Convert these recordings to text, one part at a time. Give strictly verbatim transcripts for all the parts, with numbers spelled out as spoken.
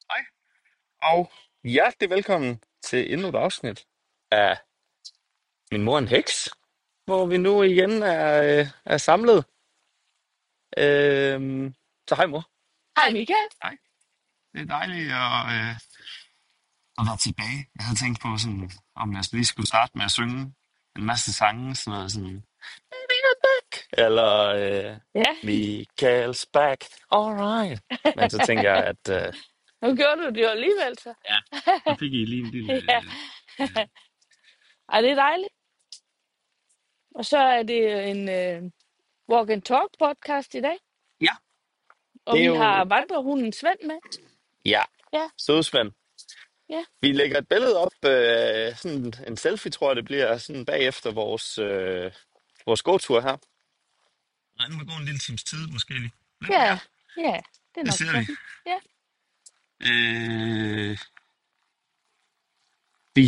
Hej, og hjertelig velkommen til endnu et afsnit af Min mor er en heks, hvor vi nu igen er, øh, er samlet. Øhm, så hej mor. Hej Michael. Hej. Det er dejligt at, øh, at være tilbage. Jeg havde tænkt på, sådan, om jeg lige skulle starte med at synge en masse sange, sådan noget sådan, eller øh, Ja, Michael's back, alright. Men så tænker jeg, at øh, nu gjorde du det jo alligevel så. ja, så fik I lige en lille... Ja, Øh, øh, ej, det er dejligt. Og så er det en uh, walk and talk podcast i dag, ja, og det er vi har jo... vandrehunden Svend med. Ja, Ja, sødsvend. ja, Vi lægger et billede op, øh, sådan en selfie, tror jeg det bliver, sådan bagefter vores, øh, vores gåtur her. Nej, nu må gå en lille times tid, måske lige. Lidt mere. ja, ja, det er Det nok ser vi. sådan. Ja, Øh, vi,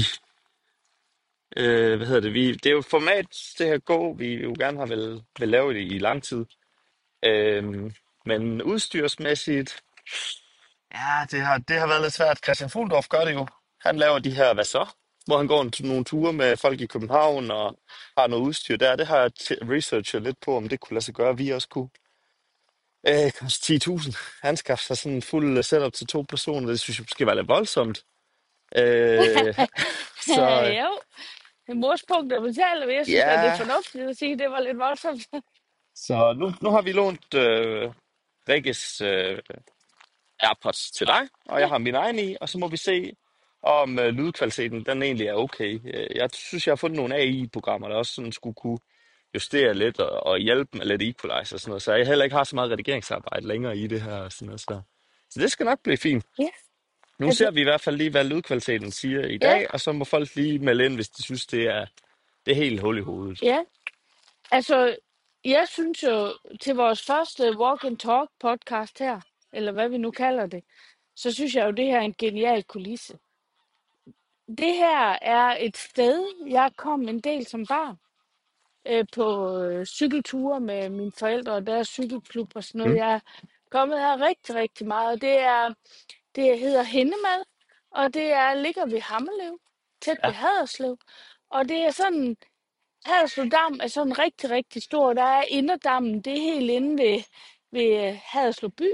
øh, hvad hedder det, vi, det er jo et format, det her gå, vi jo gerne har vel, vil lave det i lang tid. Øh, men udstyrsmæssigt, ja, det har, det har været lidt svært. Christian Fuldorf gør det jo. Han laver de her, hvad så? Hvor han går en, nogle ture med folk i København og har noget udstyr der. Det har jeg t- researchet lidt på, om det kunne lade sig gøre, at vi også kunne. Øh, koste ti tusind. Anskaffe sig sådan en fuld setup til to personer. Det synes jeg måske var lidt voldsomt. Øh, så øh, jo. En morspunkt at betale, men jeg synes at det er ja, fornuftigt at sige, at det var lidt voldsomt. så nu, nu har vi lånt øh, Rikkes øh, AirPods til dig, og jeg Ja, har min egen i, og så må vi se, om øh, lydkvaliteten den egentlig er okay. Øh, Jeg synes, jeg har fundet nogle A I-programmer, der også sådan skulle kunne justere lidt og, og hjælpe med lidt equalizer og sådan noget, så jeg heller ikke har så meget redigeringsarbejde længere i det her. Og sådan noget, så. så det skal nok blive fint. ja, Nu altså, ser vi i hvert fald lige, hvad lydkvaliteten siger i ja, dag, og så må folk lige melde ind, hvis de synes, det er, det er helt hul i hovedet. ja. Altså, jeg synes jo, til vores første walk and talk podcast her, eller hvad vi nu kalder det, så synes jeg jo, det her er en genial kulisse. Det her er et sted, jeg kom en del som barn øh, på øh, cykelture med mine forældre og deres cykelklub og sådan noget. Mm? Jeg er kommet her rigtig, rigtig meget. Det er, det hedder Hindemad, og det er ligger ved Hammelev, tæt ved Ja, Haderslev. Og det er sådan, Haderslev Dam er sådan rigtig, rigtig stor. Der er Inderdammen, det er helt inde ved, ved øh, Haderslev by.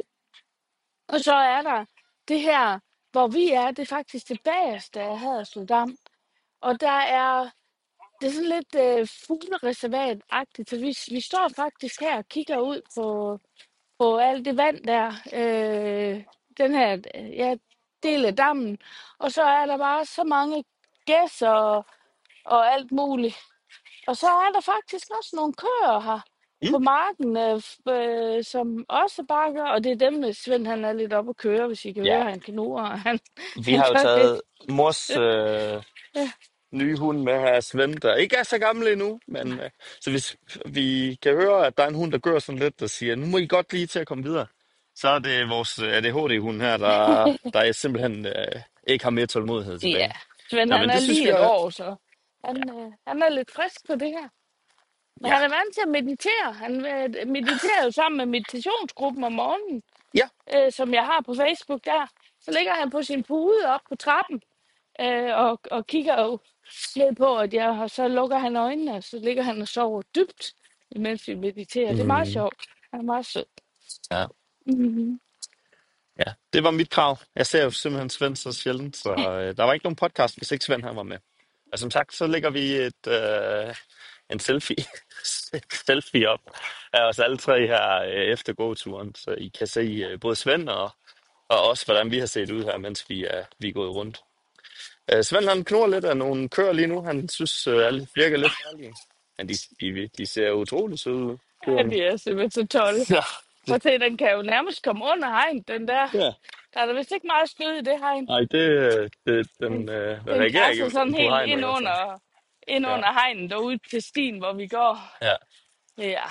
Og så er der det her, hvor vi er, det er faktisk det bagerste af Haderslev Dam. Og der er, det er sådan lidt øh, fuglereservat-agtigt, så vi, vi står faktisk her og kigger ud på, på alt det vand der, øh, den her øh, ja, del af dammen. Og så er der bare så mange gæs og, og alt muligt. Og så er der faktisk også nogle køer her mm? på marken, øh, f- øh, som også bakker, og det er dem, øh, Svend han er lidt oppe at køre, hvis I kan Ja. høre, han knurrer, og han, Vi han har jo gør det. taget mors øh, Ja, nye hund med her, Svend, der ikke er så gammel endnu, men øh, så hvis vi kan høre, at der er en hund, der gør sådan lidt, der siger, nu må I godt lige til at komme videre, så er det vores øh, A D H D-hund her, der, der er simpelthen øh, ikke har mere tålmodighed ja. tilbage. Svend Nå, han men er det synes lige vi et er... år, så han, øh, han er lidt frisk på det her. Men Ja, han er vant til at meditere. Han øh, mediterer jo sammen med meditationsgruppen om morgenen, ja. øh, som jeg har på Facebook der. Så ligger han på sin pude op på trappen, øh, og, og kigger jo ned på, at jeg har, så lukker han øjnene, og så ligger han og sover dybt, imens vi mediterer. Det er meget Mm, sjovt. Han er meget sød. ja. Mm-hmm. Ja, det var mit krav. Jeg ser jo simpelthen Svend så sjældent, så øh, der var ikke nogen podcast, hvis ikke Svend han var med. Og som sagt, så lægger vi et, øh, en selfie, et selfie op af os alle tre her øh, efter gåturen, så I kan se øh, både Svend og, og også, hvordan vi har set ud her, mens vi er, vi er gået rundt. Øh, Svend han knurrer lidt af nogle køer lige nu. Han synes, øh, alle virker lidt farlige. Men de, de, de ser utroligt søde ud, Ja, køerne. det er simpelthen så tolle. Ja, Prøv det, at se, den kan jo nærmest komme under hegn, den der. ja. Der er der vist ikke meget snyd i det hegn. Nej, det, øh, det, Den, den, øh, den den reagerer græsser ikke sådan på helt hegnet i ind hvert fald. under, ind Ja, under hegnen derude til stien, hvor vi går. ja. Ja,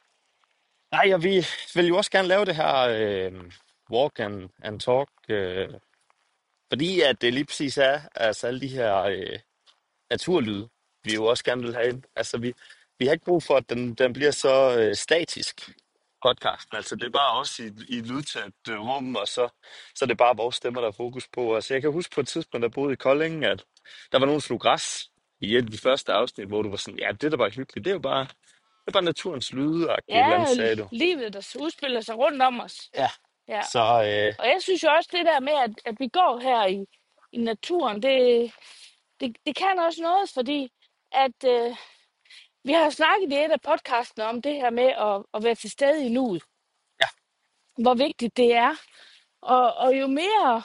Nej, og vi vil jo også gerne lave det her øh, walk and, and talk, øh, fordi at det lige præcis er altså alle de her øh, naturlyde, vi jo også gerne vil have ind. Altså vi, vi har ikke brug for, at den, den bliver så øh, statisk. podcasten. Altså, det er bare os i, i et lydtæt øh, rum, og så, så er det bare vores stemmer, der er fokus på. Altså, jeg kan huske på et tidspunkt, der boede i Kolding, at der var nogen, der slog græs i et af de første afsnit, hvor du var sådan, ja, det er da bare hyggeligt. Det er jo bare, det er bare naturens lyde, et eller andet, Ja, sagde du. livet, der udspiller sig rundt om os. Ja. Ja. Så, øh, Og jeg synes jo også, det der med, at, at vi går her i, i naturen, det, det, det kan også noget, fordi at øh, vi har snakket i et af podcastene om det her med at, at være til stede i nuet. ja. Hvor vigtigt det er. Og, og jo mere,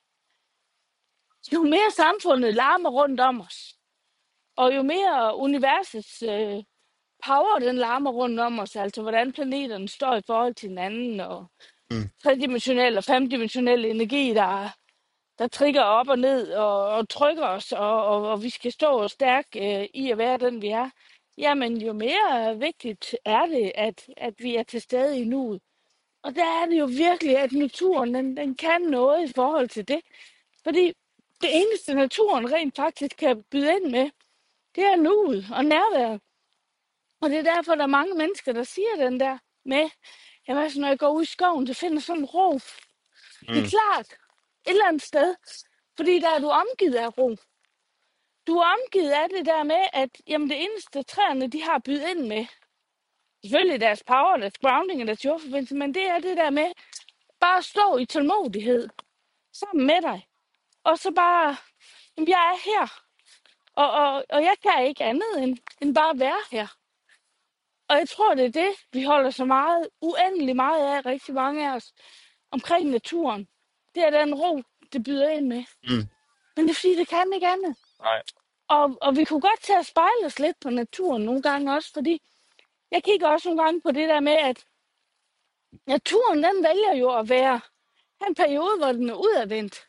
jo mere samfundet larmer rundt om os, og jo mere universets øh, power, den larmer rundt om os, altså hvordan planeterne står i forhold til hinanden, og Mm. tredimensionel og femdimensionel energi, der, der trigger op og ned og, og trykker os, og, og, og vi skal stå stærk øh, i at være den, vi er. Jamen, jo mere vigtigt er det, at, at vi er til stede i nuet. Og der er det jo virkelig, at naturen, den, den kan noget i forhold til det. Fordi det eneste, naturen rent faktisk kan byde ind med, det er nuet og nærværet. Og det er derfor, der er mange mennesker, der siger den der med, jamen altså, når jeg går ud i skoven, så finder jeg sådan en ro. Det er Mm. klart, et eller andet sted, fordi der er du omgivet af ro. Du er omgivet af det der med, at jamen, det eneste træerne, de har bydet ind med, selvfølgelig deres power, deres grounding og deres jordforbindelse, men det er det der med bare at stå i tålmodighed sammen med dig. Og så bare, jamen, jeg er her, og, og, og jeg kan ikke andet end, end bare være her. Og jeg tror, det er det, vi holder så meget, uendelig meget af, rigtig mange af os, omkring naturen. Det er den ro, det byder ind med. Mm. Men det er fordi, det kan ikke andet. Nej. Og, og vi kunne godt tage at spejle os lidt på naturen nogle gange også, fordi jeg kigger også nogle gange på det der med, at naturen, den vælger jo at være en periode, hvor den er udadvendt.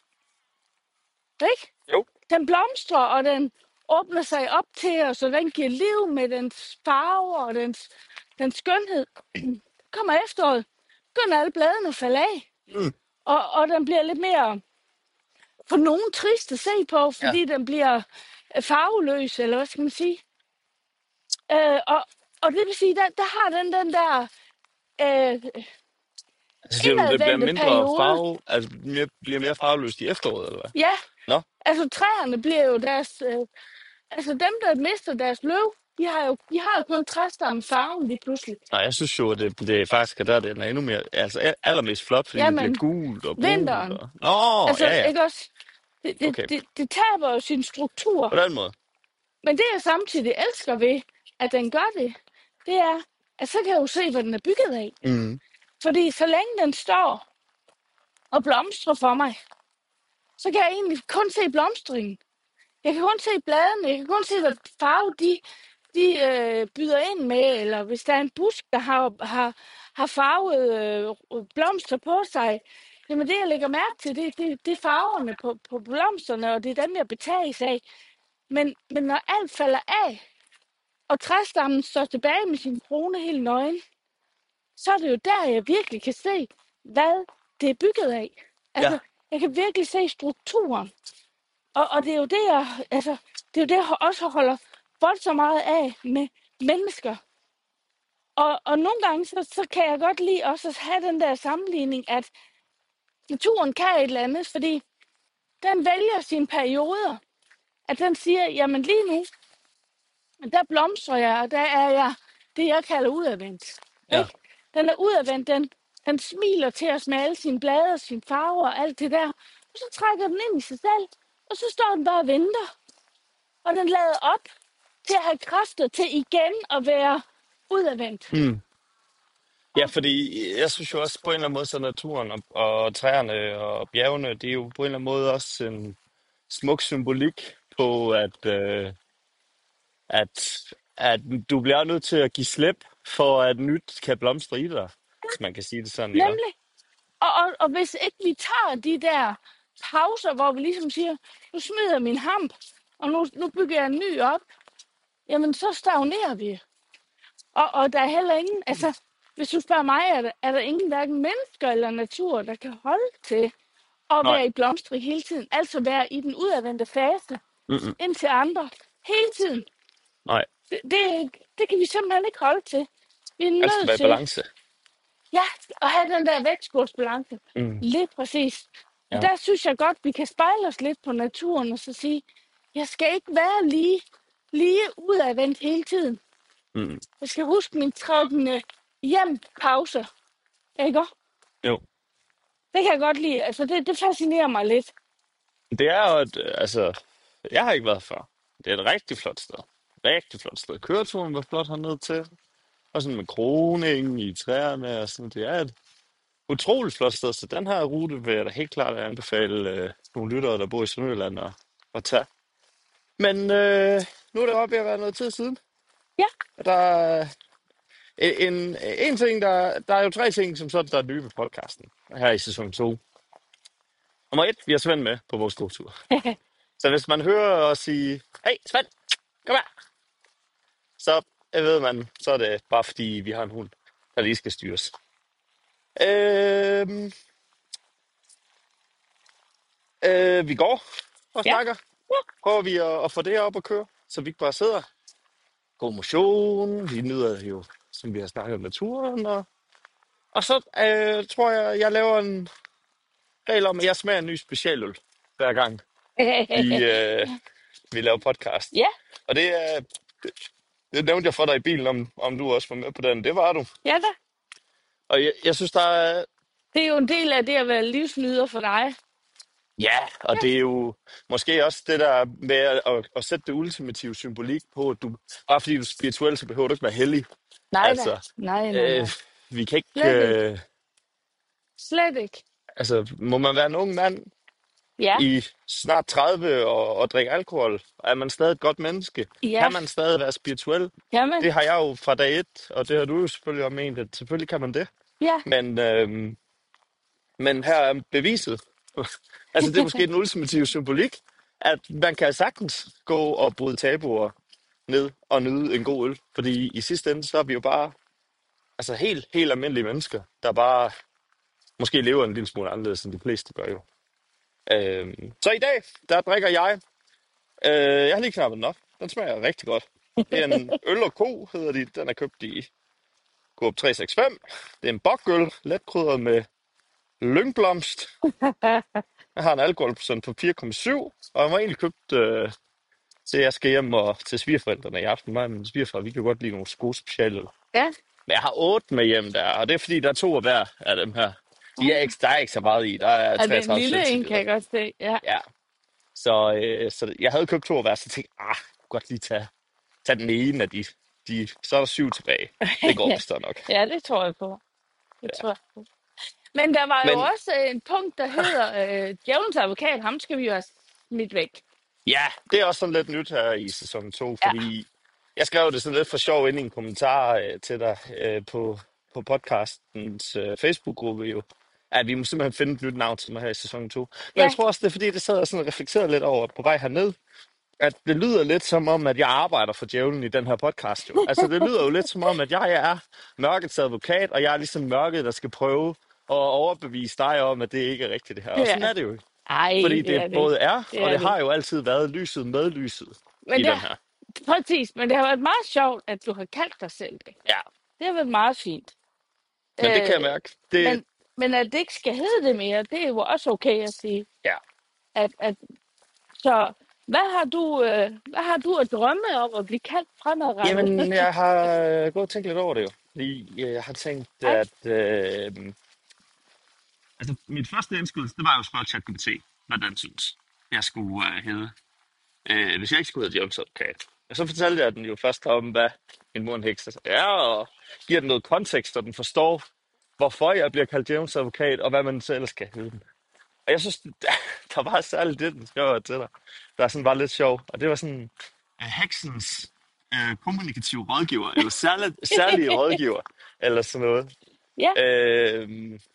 Ikke? Jo. Den blomstrer, og den åbner sig op til os, og den giver liv med dens farver og dens, dens skønhed. Kommer efteråret, begynder alle bladene at falde af. Mm. Og, og den bliver lidt mere for nogen trist at se på, fordi Ja. den bliver øh, farveløs, eller hvad skal man sige. Øh, og, og det vil sige, der, der har den den der øh, Altså, siger du, det bliver indadvendte mindre periode. farve, altså mere, bliver mere farveløst i efteråret, eller hvad? Ja, Nå? altså træerne bliver jo deres... Øh, altså dem, der mister deres løv, de har jo, de har jo kun træstamme farven lige pludselig. Nej, jeg synes jo, at det, det er faktisk er der, det er endnu mere, altså al- allermest flot, fordi det bliver Jamen, gult og brunt. vinteren. Og... Nå, Altså, ja, ja. ikke også? Det, det, Okay, det, det taber jo sin struktur. på den måde. Men det, jeg samtidig elsker ved, at den gør det, det er, at så kan jeg jo se, hvad den er bygget af. Mm. Fordi så længe den står og blomstrer for mig, så kan jeg egentlig kun se blomstringen. Jeg kan kun se bladene, jeg kan kun se, hvad farve de, de øh, byder ind med, eller hvis der er en busk, der har, har, har farvet øh, blomster på sig, jamen det, jeg lægger mærke til, det, det, det er farverne på, på blomsterne, og det er dem, jeg betages af. Men, men når alt falder af, og træstammen står tilbage med sin krone helt nøgen, så er det jo der, jeg virkelig kan se, hvad det er bygget af. Altså, Ja. jeg kan virkelig se strukturen. Og, og det er jo det, jeg, altså, det er jo det, jeg også holder voldsomt meget af med mennesker. Og, og nogle gange, så, så kan jeg godt lide også at have den der sammenligning, at naturen kan et eller andet, fordi den vælger sine perioder. At den siger, jamen lige nu, der blomstrer jeg, og der er jeg det, jeg kalder udadvendt. Ja. Ikke? Den er udadvendt, den, den smiler til os med alle sine blade og sine farver og alt det der. Og så trækker den ind i sig selv, og så står den bare og venter. Og den lader op til at have kræfter til igen at være udadvendt. Mm. Ja, fordi jeg synes jo også på en eller anden måde, så naturen og, og træerne og bjergene, det er jo på en eller anden måde også en smuk symbolik på, at, øh, at, at du bliver nødt til at give slip, for at nyt kan blomstre i dig, hvis man kan sige det sådan, ikke? Nemlig. Og, og, og hvis ikke vi tager de der pauser, hvor vi ligesom siger, nu smider jeg min hamp, og nu, nu bygger jeg en ny op, jamen så stagnerer vi. Og, og der er heller ingen, altså hvis du spørger mig, er der, er der ingen hverken mennesker eller natur, der kan holde til at Nej. være i blomstring hele tiden. Altså være i den udadvendte fase, Mm-mm. indtil andre, hele tiden. Nej, Det, det, det kan vi simpelthen ikke holde til. Vi er alt skal nødt være i til, balance. Ja, og have den der vægtskålsbalance. Mm, Lige præcis. Og ja. der synes jeg godt, vi kan spejle os lidt på naturen og så sige, jeg skal ikke være lige, lige udadvendt hele tiden. Mm, Jeg skal huske min trettende hjem-pause. Ikke? jo. Det kan jeg godt lide. Altså, det, det fascinerer mig lidt. Det er jo et, øh, altså, jeg har ikke været før. Det er et rigtig flot sted. Rigtig flot sted. Køreturen var flot hernede til. Og sådan med kroning i træerne og sådan. Det er et utroligt flot sted. Så den her rute vil jeg da helt klart anbefale øh, nogle lyttere, der bor i Sønderjylland at, at tage. Men øh, nu er det oppe ved at være noget tid siden. Ja. Og der er en, en ting, der, der er jo tre ting, som sådan, der er nye ved podcasten her i sæson to. Nummer et, vi har Svend med på vores gåtur. Så hvis man hører os sige, hey Svend, kom her, så øh, ved man, så er det bare fordi, vi har en hund, der lige skal styres. Øh, øh, vi går og Ja. snakker. Prøver vi at, at få det her op at køre, så vi ikke bare sidder. God motion, vi nyder jo, som vi har snakket om naturen. Og, og så øh, tror jeg, jeg laver en regel om, at jeg smager en ny specialøl hver gang, vi, øh, vi laver podcast. Ja, Og det er, det, det nævnte jeg for dig i bilen, om, om du også var med på den. Det var du. ja da. Og jeg, jeg synes, der er... Det er jo en del af det at være livsnyder for dig. Ja, Ja. og det er jo måske også det der med at, at, at sætte det ultimative symbolik på, at du, bare fordi du er spirituel, så behøver du ikke være hellig. Nej da. Altså, Nej, nej, øh, nej. vi kan ikke... Slet ikke. Øh, Slet ikke. altså, må man være en ung mand Ja. i snart tredive og, og drikke alkohol, er man stadig et godt menneske? Ja. Kan man stadig være spirituel? Jamen. Det har jeg jo fra dag et, og det har du jo selvfølgelig også ment, at selvfølgelig kan man det. Ja. Men, øhm, men her er beviset. Altså, det er måske den ultimative symbolik, at man kan sagtens gå og bryde tabuer ned og nyde en god øl. Fordi i sidste ende, så er vi jo bare altså helt, helt almindelige mennesker, der bare måske lever en lille smule anderledes, end de fleste gør jo. Øhm, så i dag, der drikker jeg, øh, jeg har lige knappet den op. Den smager rigtig godt. Det er en øl og ko, hedder de. Den er købt i Coop tre seks fem. Det er en bokøl, letkrydret med lyngblomst. Jeg har en alkoholprocent på fire komma syv, og jeg var egentlig købt, øh, til jeg skal hjem og til svigerforældrene i aften. Mig og mine svigerforældre, vi kan godt lide nogle gode specialøl. Ja. Men jeg har otte med hjem der, og det er fordi, der er to af hver af dem her. De er ikke, der er ikke så meget i. Der er Er det en treogtredive lille en, kan centiliter. jeg godt se. Ja. Ja, så, øh, så jeg havde købt to af hver, så tænkte jeg, ah, jeg kunne godt lige tage, tage den ene af de, de. Så er der syv tilbage. Det går vist nok. Ja, det tror jeg på. Det tror jeg på. Men der var jo Men også øh, en punkt, der hedder, øh, djævelens advokat, ham skal vi jo have smidt væk. ja, det er også sådan lidt nyt her i sæson to, Ja. fordi jeg skrev det sådan lidt for sjov ind i en kommentar øh, til dig øh, på, på podcastens øh, Facebook-gruppe jo, at vi må simpelthen finde et nyt navn til mig her i sæson to. Men Ja. jeg tror også, det er fordi, det sad jeg sådan og reflekterede lidt over på vej herned, at det lyder lidt som om, at jeg arbejder for djævlen i den her podcast jo. Altså, det lyder jo lidt som om, at jeg er mørkets advokat, og jeg er ligesom mørket, der skal prøve at overbevise dig om, at det ikke er rigtigt det her. Og sådan Ja. er det jo ikke. Ej, Fordi det er det det både ikke. er, Det og er det det har ikke. jo altid været lyset med lyset Men i det, den her. præcis, men det har været meget sjovt, at du har kaldt dig selv det. Ja, Det har været meget fint. men det kan jeg Øh, mærke. Det, men, men at det ikke skal hedde det mere, det er jo også okay at sige. ja. At, at, så hvad har du, øh, hvad har du at drømme om at blive kaldt fremadrettet? Jamen, jeg har øh, gået og tænkt lidt over det jo. Fordi øh, jeg har tænkt, Ej, at... Øh, altså, mit første indskydelse, det var jo at spørge ChatGPT, hvad den synes, jeg skulle øh, hedde. Øh, hvis jeg ikke skulle hedde Jørgens advokat. Og så fortalte jeg den jo først om, hvad min mor en heks er, og giver den noget kontekst, og den forstår, hvorfor jeg bliver kaldt Jørgens advokat, og hvad man så ellers skal hedde den. Og jeg synes, der var særligt det, den skrev til dig, der sådan var lidt sjov. Og det var sådan uh, heksens uh, kommunikative rådgiver, eller særlig, særlige rådgiver, eller sådan noget. ja. Øh,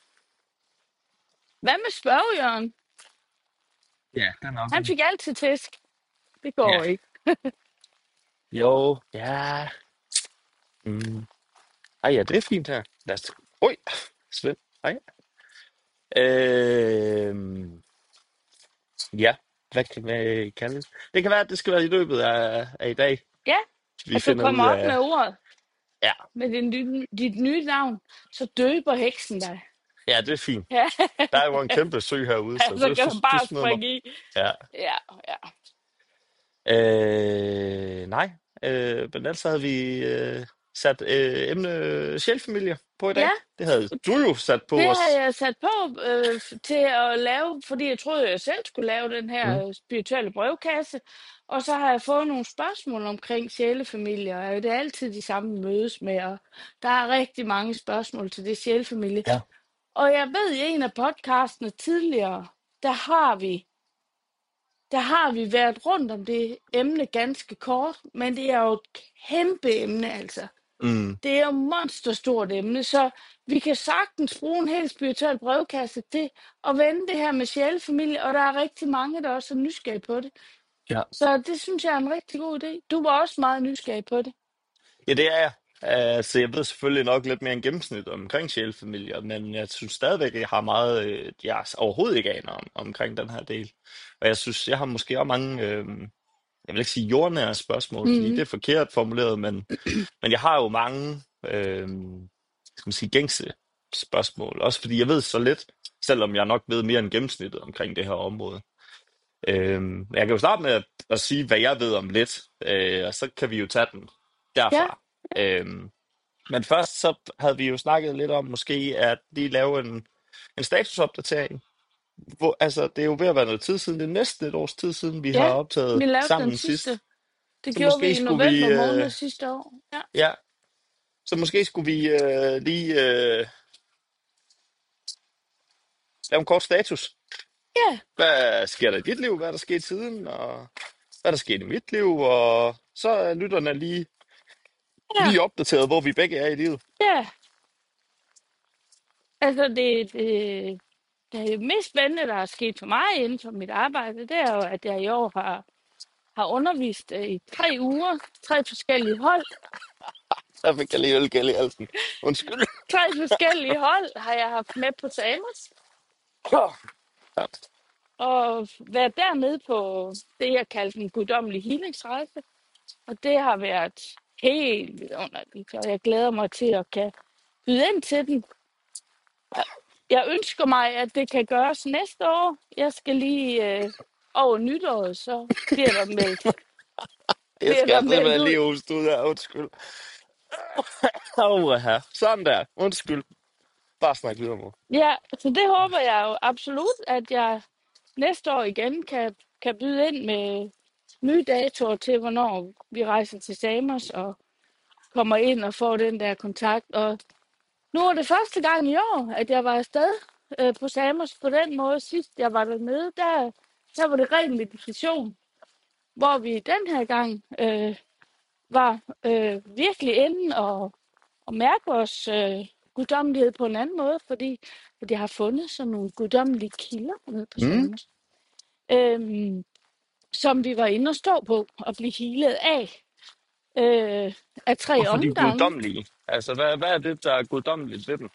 Hvad med spørgejørn? ja, den er også Han en... fik altid tæsk. Det går Ja, ikke. jo, ja. Mm. Ej, ja, det er fint her. Lad os... Oj, Svend. Ej. Øh, ja, hvad kan vi kalde det? Det kan være, at det skal være i løbet af, af i dag, Ja, vi at du finder ud kommer op af... med ordet. Ja, med din, dit, dit nye navn, så døber heksen dig. ja, det er fint. Ja, Der er jo en kæmpe sø herude, så så det, kan du så du bare smider mig. springe i. Ja. Ja, ja. Øh, nej, øh, men ellers havde vi øh, sat øh, emne sjælfamilier på i Ja, dag. Det havde du jo sat det på har os. jeg sat på øh, f- til at lave, fordi jeg troede, jeg selv skulle lave den Mm. her øh, spirituelle brevkasse. Og så har jeg fået nogle spørgsmål omkring sjælefamilier, og det er altid de samme mødes med, og der er rigtig mange spørgsmål til det sjælefamilie. Ja. Og jeg ved, i en af podcastene tidligere, der har vi, der har vi været rundt om det emne ganske kort, men det er jo et kæmpe emne, altså. Mm. Det er jo et monsterstort emne, så vi kan sagtens bruge en helt spirituel brevkasse til at vende det her med sjælefamilie, og der er rigtig mange, der også er nysgerrige på det. Ja. Så det synes jeg er en rigtig god idé. Du var også meget nysgerrig på det. Ja, det er jeg. Altså, jeg ved selvfølgelig nok lidt mere end gennemsnit omkring sjælefamilier, men jeg synes stadigvæk, at jeg har meget, øh, jeg overhovedet ikke aner om, omkring den her del. Og jeg synes, jeg har måske også mange, øh, jeg vil ikke sige jordnære spørgsmål, fordi det Mm. er forkert formuleret, men, men jeg har jo mange, øh, skal man sige, gængse spørgsmål. Også fordi jeg ved så lidt, selvom jeg nok ved mere end gennemsnittet omkring det her område. Øh, men jeg kan jo starte med at, at sige, hvad jeg ved om lidt, øh, og så kan vi jo tage den Ja, derfra. Øh, men først så havde vi jo snakket lidt om måske at lige lave en, en statusopdatering. Hvor, altså, det er jo ved at være noget tid siden, det er næsten et års tid siden, vi har ja, optaget vi lavede den sammen sidste. sidst. Det Så gjorde vi måske i skulle vi, november måned øh, sidste år. Ja, ja, så måske skulle vi øh, lige øh, lave en kort status. ja, Hvad sker der i dit liv? Hvad er der sket siden? Og hvad er der sket i mit liv? Og så er lytterne lige, ja, lige opdateret, hvor vi begge er i livet. ja. Altså, det, det, det mest spændende, der er sket for mig inden for mit arbejde, det er jo, at jeg i år har, har undervist øh, i tre uger, tre forskellige hold. Der fik jeg lige ølgæld i halsen. Undskyld. Tre forskellige hold har jeg haft med på Samos, Ja. og været dernede på det, jeg kaldte en guddommelig healingsrejse. Og det har været helt vidunderligt, og jeg glæder mig til at kan byde ind til den. Jeg ønsker mig, at det kan gøres næste år. Jeg skal lige øh, over nytåret, så bliver der meldt, Jeg bliver skal der altså meldt være ud. lige hoste ud her. Undskyld. Åh, her. Sådan der. Undskyld. Bare snak videre, mor. Ja, så det håber jeg jo absolut, at jeg næste år igen kan, kan byde ind med nye datoer til, hvornår vi rejser til Samos og kommer ind og får den der kontakt. Og nu er det første gang i år, at jeg var afsted øh, på Samos på den måde. Sidst jeg var dernede, der, der var det ren meditation, hvor vi den her gang øh, var øh, virkelig inde og, og mærke vores øh, guddommelighed på en anden måde, fordi at jeg har fundet sådan nogle guddommelige kilder nede på Mm. Samos, øhm, som vi var inde og stå på og blive healet af, øh, af tre Hvorfor de er omgange. guddommelige? Altså, hvad, hvad er det, der er guddommeligt ved dem?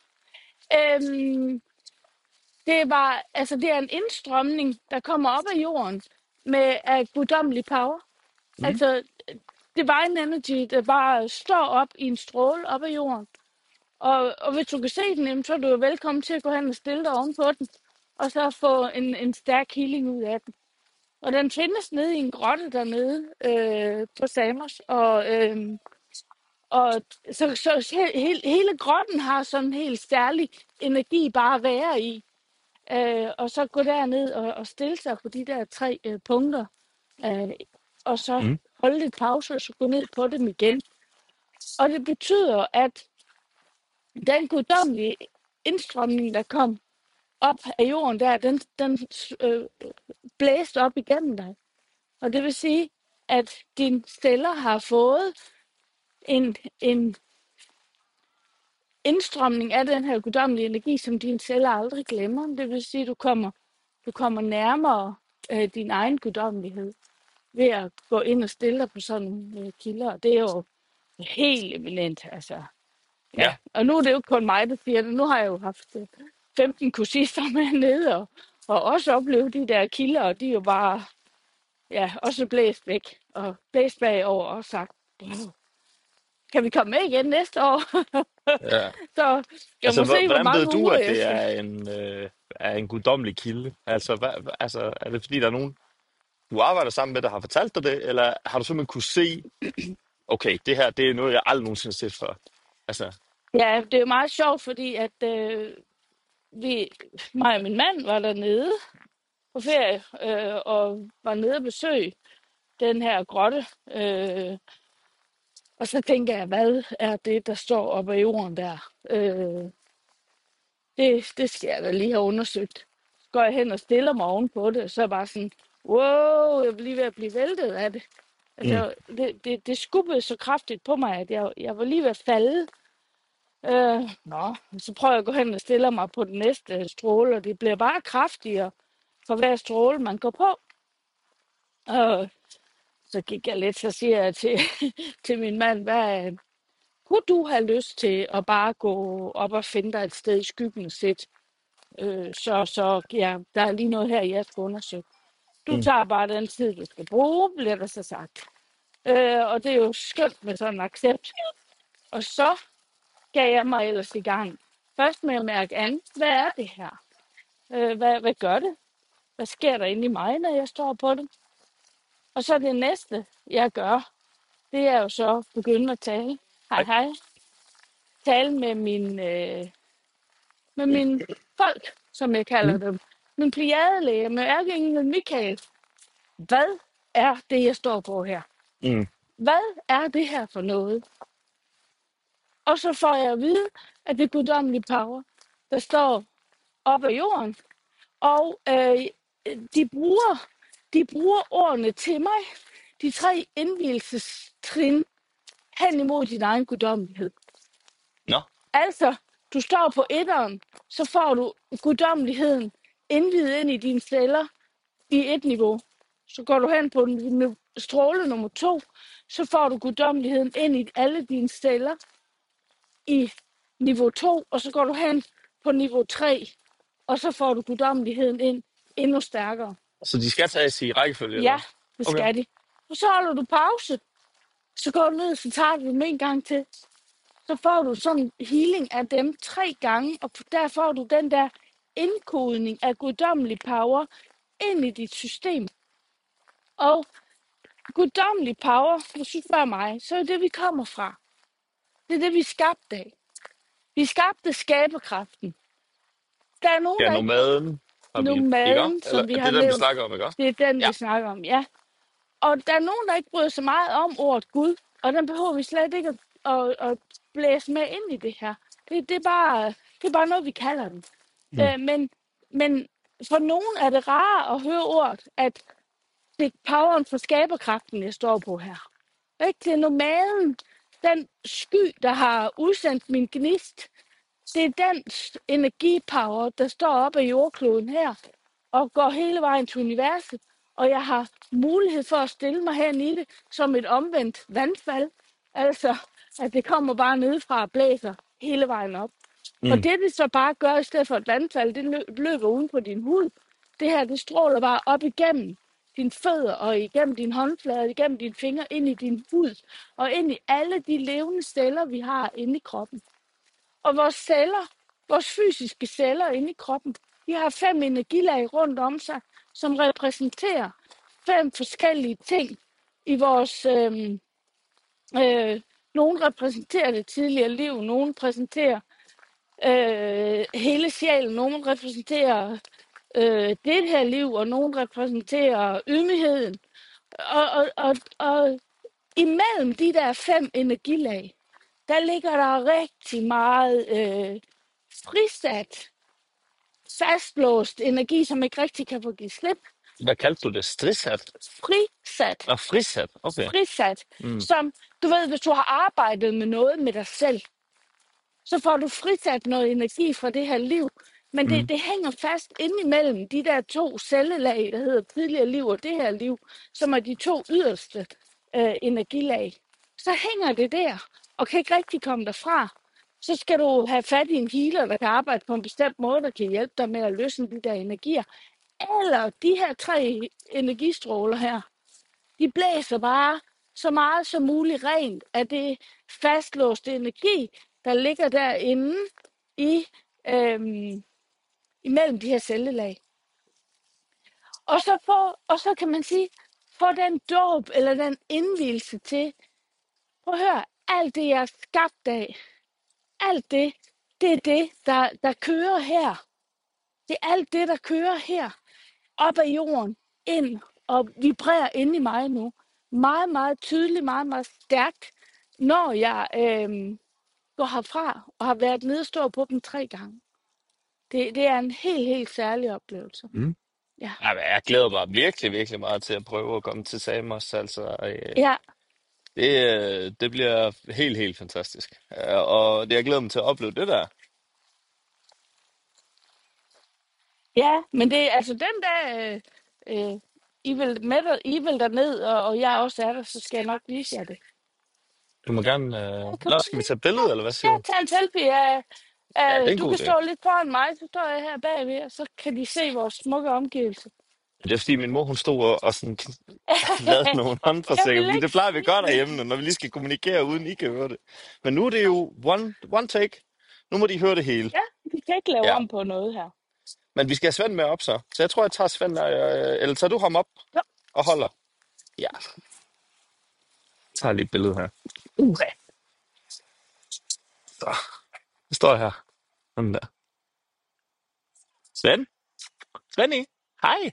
Øhm, det var, altså det er en indstrømning, der kommer op af jorden med af guddommelig power. Mm. Altså divine energy, der bare står op i en stråle op af jorden. Og, og hvis du kan se den, jamen, så er du jo velkommen til at gå hen og stille dig ovenpå den, og så få en, en stærk healing ud af den. Og den findes nede i en grotte dernede øh, på Samos, og, øh, og så, så he, hele, hele grotten har sådan en helt særlig energi bare at være i. Øh, og så gå derned og, og stille sig på de der tre øh, punkter, øh, og så Mm. holde lidt pause, og så gå ned på dem igen. Og det betyder, at den guddommelige indstrømning, der kom op af jorden der, den, den øh, blæste op igennem dig. Og det vil sige, at dine celler har fået en, en indstrømning af den her guddommelige energi, som dine celler aldrig glemmer. Det vil sige, at du kommer, du kommer nærmere øh, din egen guddommelighed ved at gå ind og stille dig på sådan nogle øh, kilder. Det er jo helt eminent, altså. Ja, Ja. og nu er det jo ikke kun mig, der siger det. Nu har jeg jo haft øh, femten kursister med nede og, og også oplevet de der kilder, og de er jo bare, ja, også blæst væk og blæst bagover og sagt, wow. kan vi komme med igen næste år? Ja. Så jeg Altså, må hvor- se, hvor hvordan ved mange du, uger at jeg det skal. er en, øh, er en guddommelig kilde? Altså, hvad, hvad- altså, er det fordi, der er nogen, du arbejder sammen med, der har fortalt dig det, eller har du simpelthen kunne se, okay, det her, det er noget, jeg aldrig nogensinde har set før? Altså, Ja, det er jo meget sjovt, fordi at øh, vi, mig og min mand var dernede på ferie, øh, og var nede og besøge den her grotte. Øh, og så tænker jeg, hvad er det, der står oppe i jorden der? Øh, det, det skal jeg da lige have undersøgt. Så går jeg hen og stiller mig ovenpå det, og så er jeg bare sådan, wow, jeg bliver lige ved at blive væltet af det. mm, Altså, det, det, det skubbede så kraftigt på mig, at jeg, jeg var lige ved at falde. Øh, nå, så prøver jeg at gå hen og stille mig på den næste stråle, og det bliver bare kraftigere for hver stråle, man går på. Og så gik jeg lidt, så siger jeg til, til min mand, hvad kunne du have lyst til at bare gå op og finde dig et sted i skyggen og sætte? Øh, så, så ja, der er lige noget her, jeg skal undersøge. Du mm. tager bare den tid, du skal bruge, bliver der så sagt. Øh, og det er jo skønt med sådan en accept. Og så gav jeg mig ellers i gang. Først med at mærke an, hvad er det her? Øh, hvad, hvad gør det? Hvad sker der inde i mig, når jeg står på det? Og så det næste, jeg gør, det er jo så at begynde at tale. Hej, Ej, hej. Tale med min, øh, med min folk, som jeg kalder mm, dem. Min pliadelæge, med ærkeenglen Michael. Hvad er det, jeg står på her? mm. Hvad er det her for noget? Og så får jeg at vide, at det er guddommelig power, der står op af jorden. Og øh, de, bruger, de bruger ordene til mig. De tre indvielsestrin hen imod din egen guddommelighed. Nå, Altså, du står på etteren, så får du guddommeligheden indvidet ind i dine celler i et niveau. Så går du hen på den stråle nummer to, så får du guddommeligheden ind i alle dine celler i niveau to, og så går du hen på niveau tre, og så får du guddommeligheden ind endnu stærkere. så de skal tages i rækkefølge, eller Ja, hvad? det Okay. skal de. Og så holder du pause, så går du ned, så tager du dem en gang til. Så får du sådan en healing af dem tre gange, og der får du den der indkodning af guddommelig power ind i dit system. Og guddommelig power, hvis du spørger mig, så er det, vi kommer fra. Det er det, vi er skabt af. Vi skabte skaberkraften. Der er nogen, Ja, der ikke... nomaden har vi, ikke også? Nomaden, Eller som vi er har det den, vi nævnt, snakker om, ikke også? det er den, Ja. vi snakker om, ja. Og der er nogen, der ikke bryder så meget om ordet Gud, og den behøver vi slet ikke at, at, at blæse med ind i det her. Det, det, er, bare, det er bare noget, vi kalder den. Mm. Øh, men, men for nogen er det rart at høre ordet, at det er poweren for skaberkraften, jeg står på her. Ikke? Det er nomaden, den sky, der har udsendt min gnist. Det er den s- energipower, der står op af jordkloden her, og går hele vejen til universet. Og jeg har mulighed for at stille mig hen i det som et omvendt vandfald. Altså, at det kommer bare nedefra og blæser hele vejen op. Og Mm. det, det så bare gør, i stedet for et vandfald, det lø- løber uden på din hud. Det her, det stråler bare op igennem dine fødder, og igennem din håndflade, igennem dine fingre, ind i din hud, og ind i alle de levende celler, vi har inde i kroppen. Og vores celler, vores fysiske celler inde i kroppen, de har fem energilag rundt om sig, som repræsenterer fem forskellige ting i vores... Øh, øh, nogle repræsenterer det tidligere liv, nogle repræsenterer øh, hele sjælen, nogle repræsenterer øh, det her liv, og nogle repræsenterer ydmygheden. Og, og, og, og imellem de der fem energilag, der ligger der rigtig meget øh, frisat, fastlåst energi, som ikke rigtig kan få givet slip. Hvad kaldte du det? Strissat? Frisat, Og frisat? Okay. frisat, Mm. som du ved, hvis du har arbejdet med noget med dig selv, så får du frisat noget energi fra det her liv. Men det, Mm. det hænger fast inde imellem de der to cellelag, der hedder tidligere liv og det her liv, som er de to yderste øh, energilag. Så hænger det der, og kan ikke rigtig komme derfra. Så skal du have fat i en healer, der kan arbejde på en bestemt måde, der kan hjælpe dig med at løsne de der energier. Eller de her tre energistråler her, de blæser bare så meget som muligt rent af det fastlåste energi, der ligger derinde i, øhm, imellem de her cellelag. Og så, få, og så kan man sige, få den dåb eller den indvielse til, prøv at høre, alt det, jeg er skabt af, alt det, det er det, der, der kører her. Det er alt det, der kører her, op ad jorden, ind og vibrerer inde i mig nu. Meget, meget tydeligt, meget, meget stærkt, når jeg øhm, går herfra og har været nede og stå på dem tre gange. Det, det er en helt, helt særlig oplevelse. Mm. Ja. Ej, men jeg glæder mig virkelig, virkelig meget til at prøve at komme til Samos. Altså, øh, Ja, det, øh, det bliver helt, helt fantastisk. Øh, og det, jeg glæder mig til at opleve det der. ja, men det er altså den der, øh, øh, I, vil med, der- I vil derned, og, og jeg også er der, så skal jeg nok vise jer det. Du må gerne... Ja, Øh... kan Nå, du skal vi lige tage billede, eller hvad ja, siger du? tage en selfie af, Ja, det er af, en du god kan idé. stå lidt foran mig, så står jeg her bagved, og så kan de se vores smukke omgivelser. Det er fordi, min mor hun stod og, og sådan, lavede nogle Jeg håndforsikringer, vil fordi ikke det plejer vi godt sige. derhjemme, når vi lige skal kommunikere, uden I kan høre det. Men nu er det jo one, one take. Nu må de høre det hele. Ja, vi kan ikke lave Ja, om på noget her. men vi skal have Svend med op så. Så jeg tror, jeg tager Svend, øh, eller tager du ham op Jo. og holder? Ja, jeg tager lige et billede her. Okay. Så, det står her. Sådan der. Svend? Svend, hej.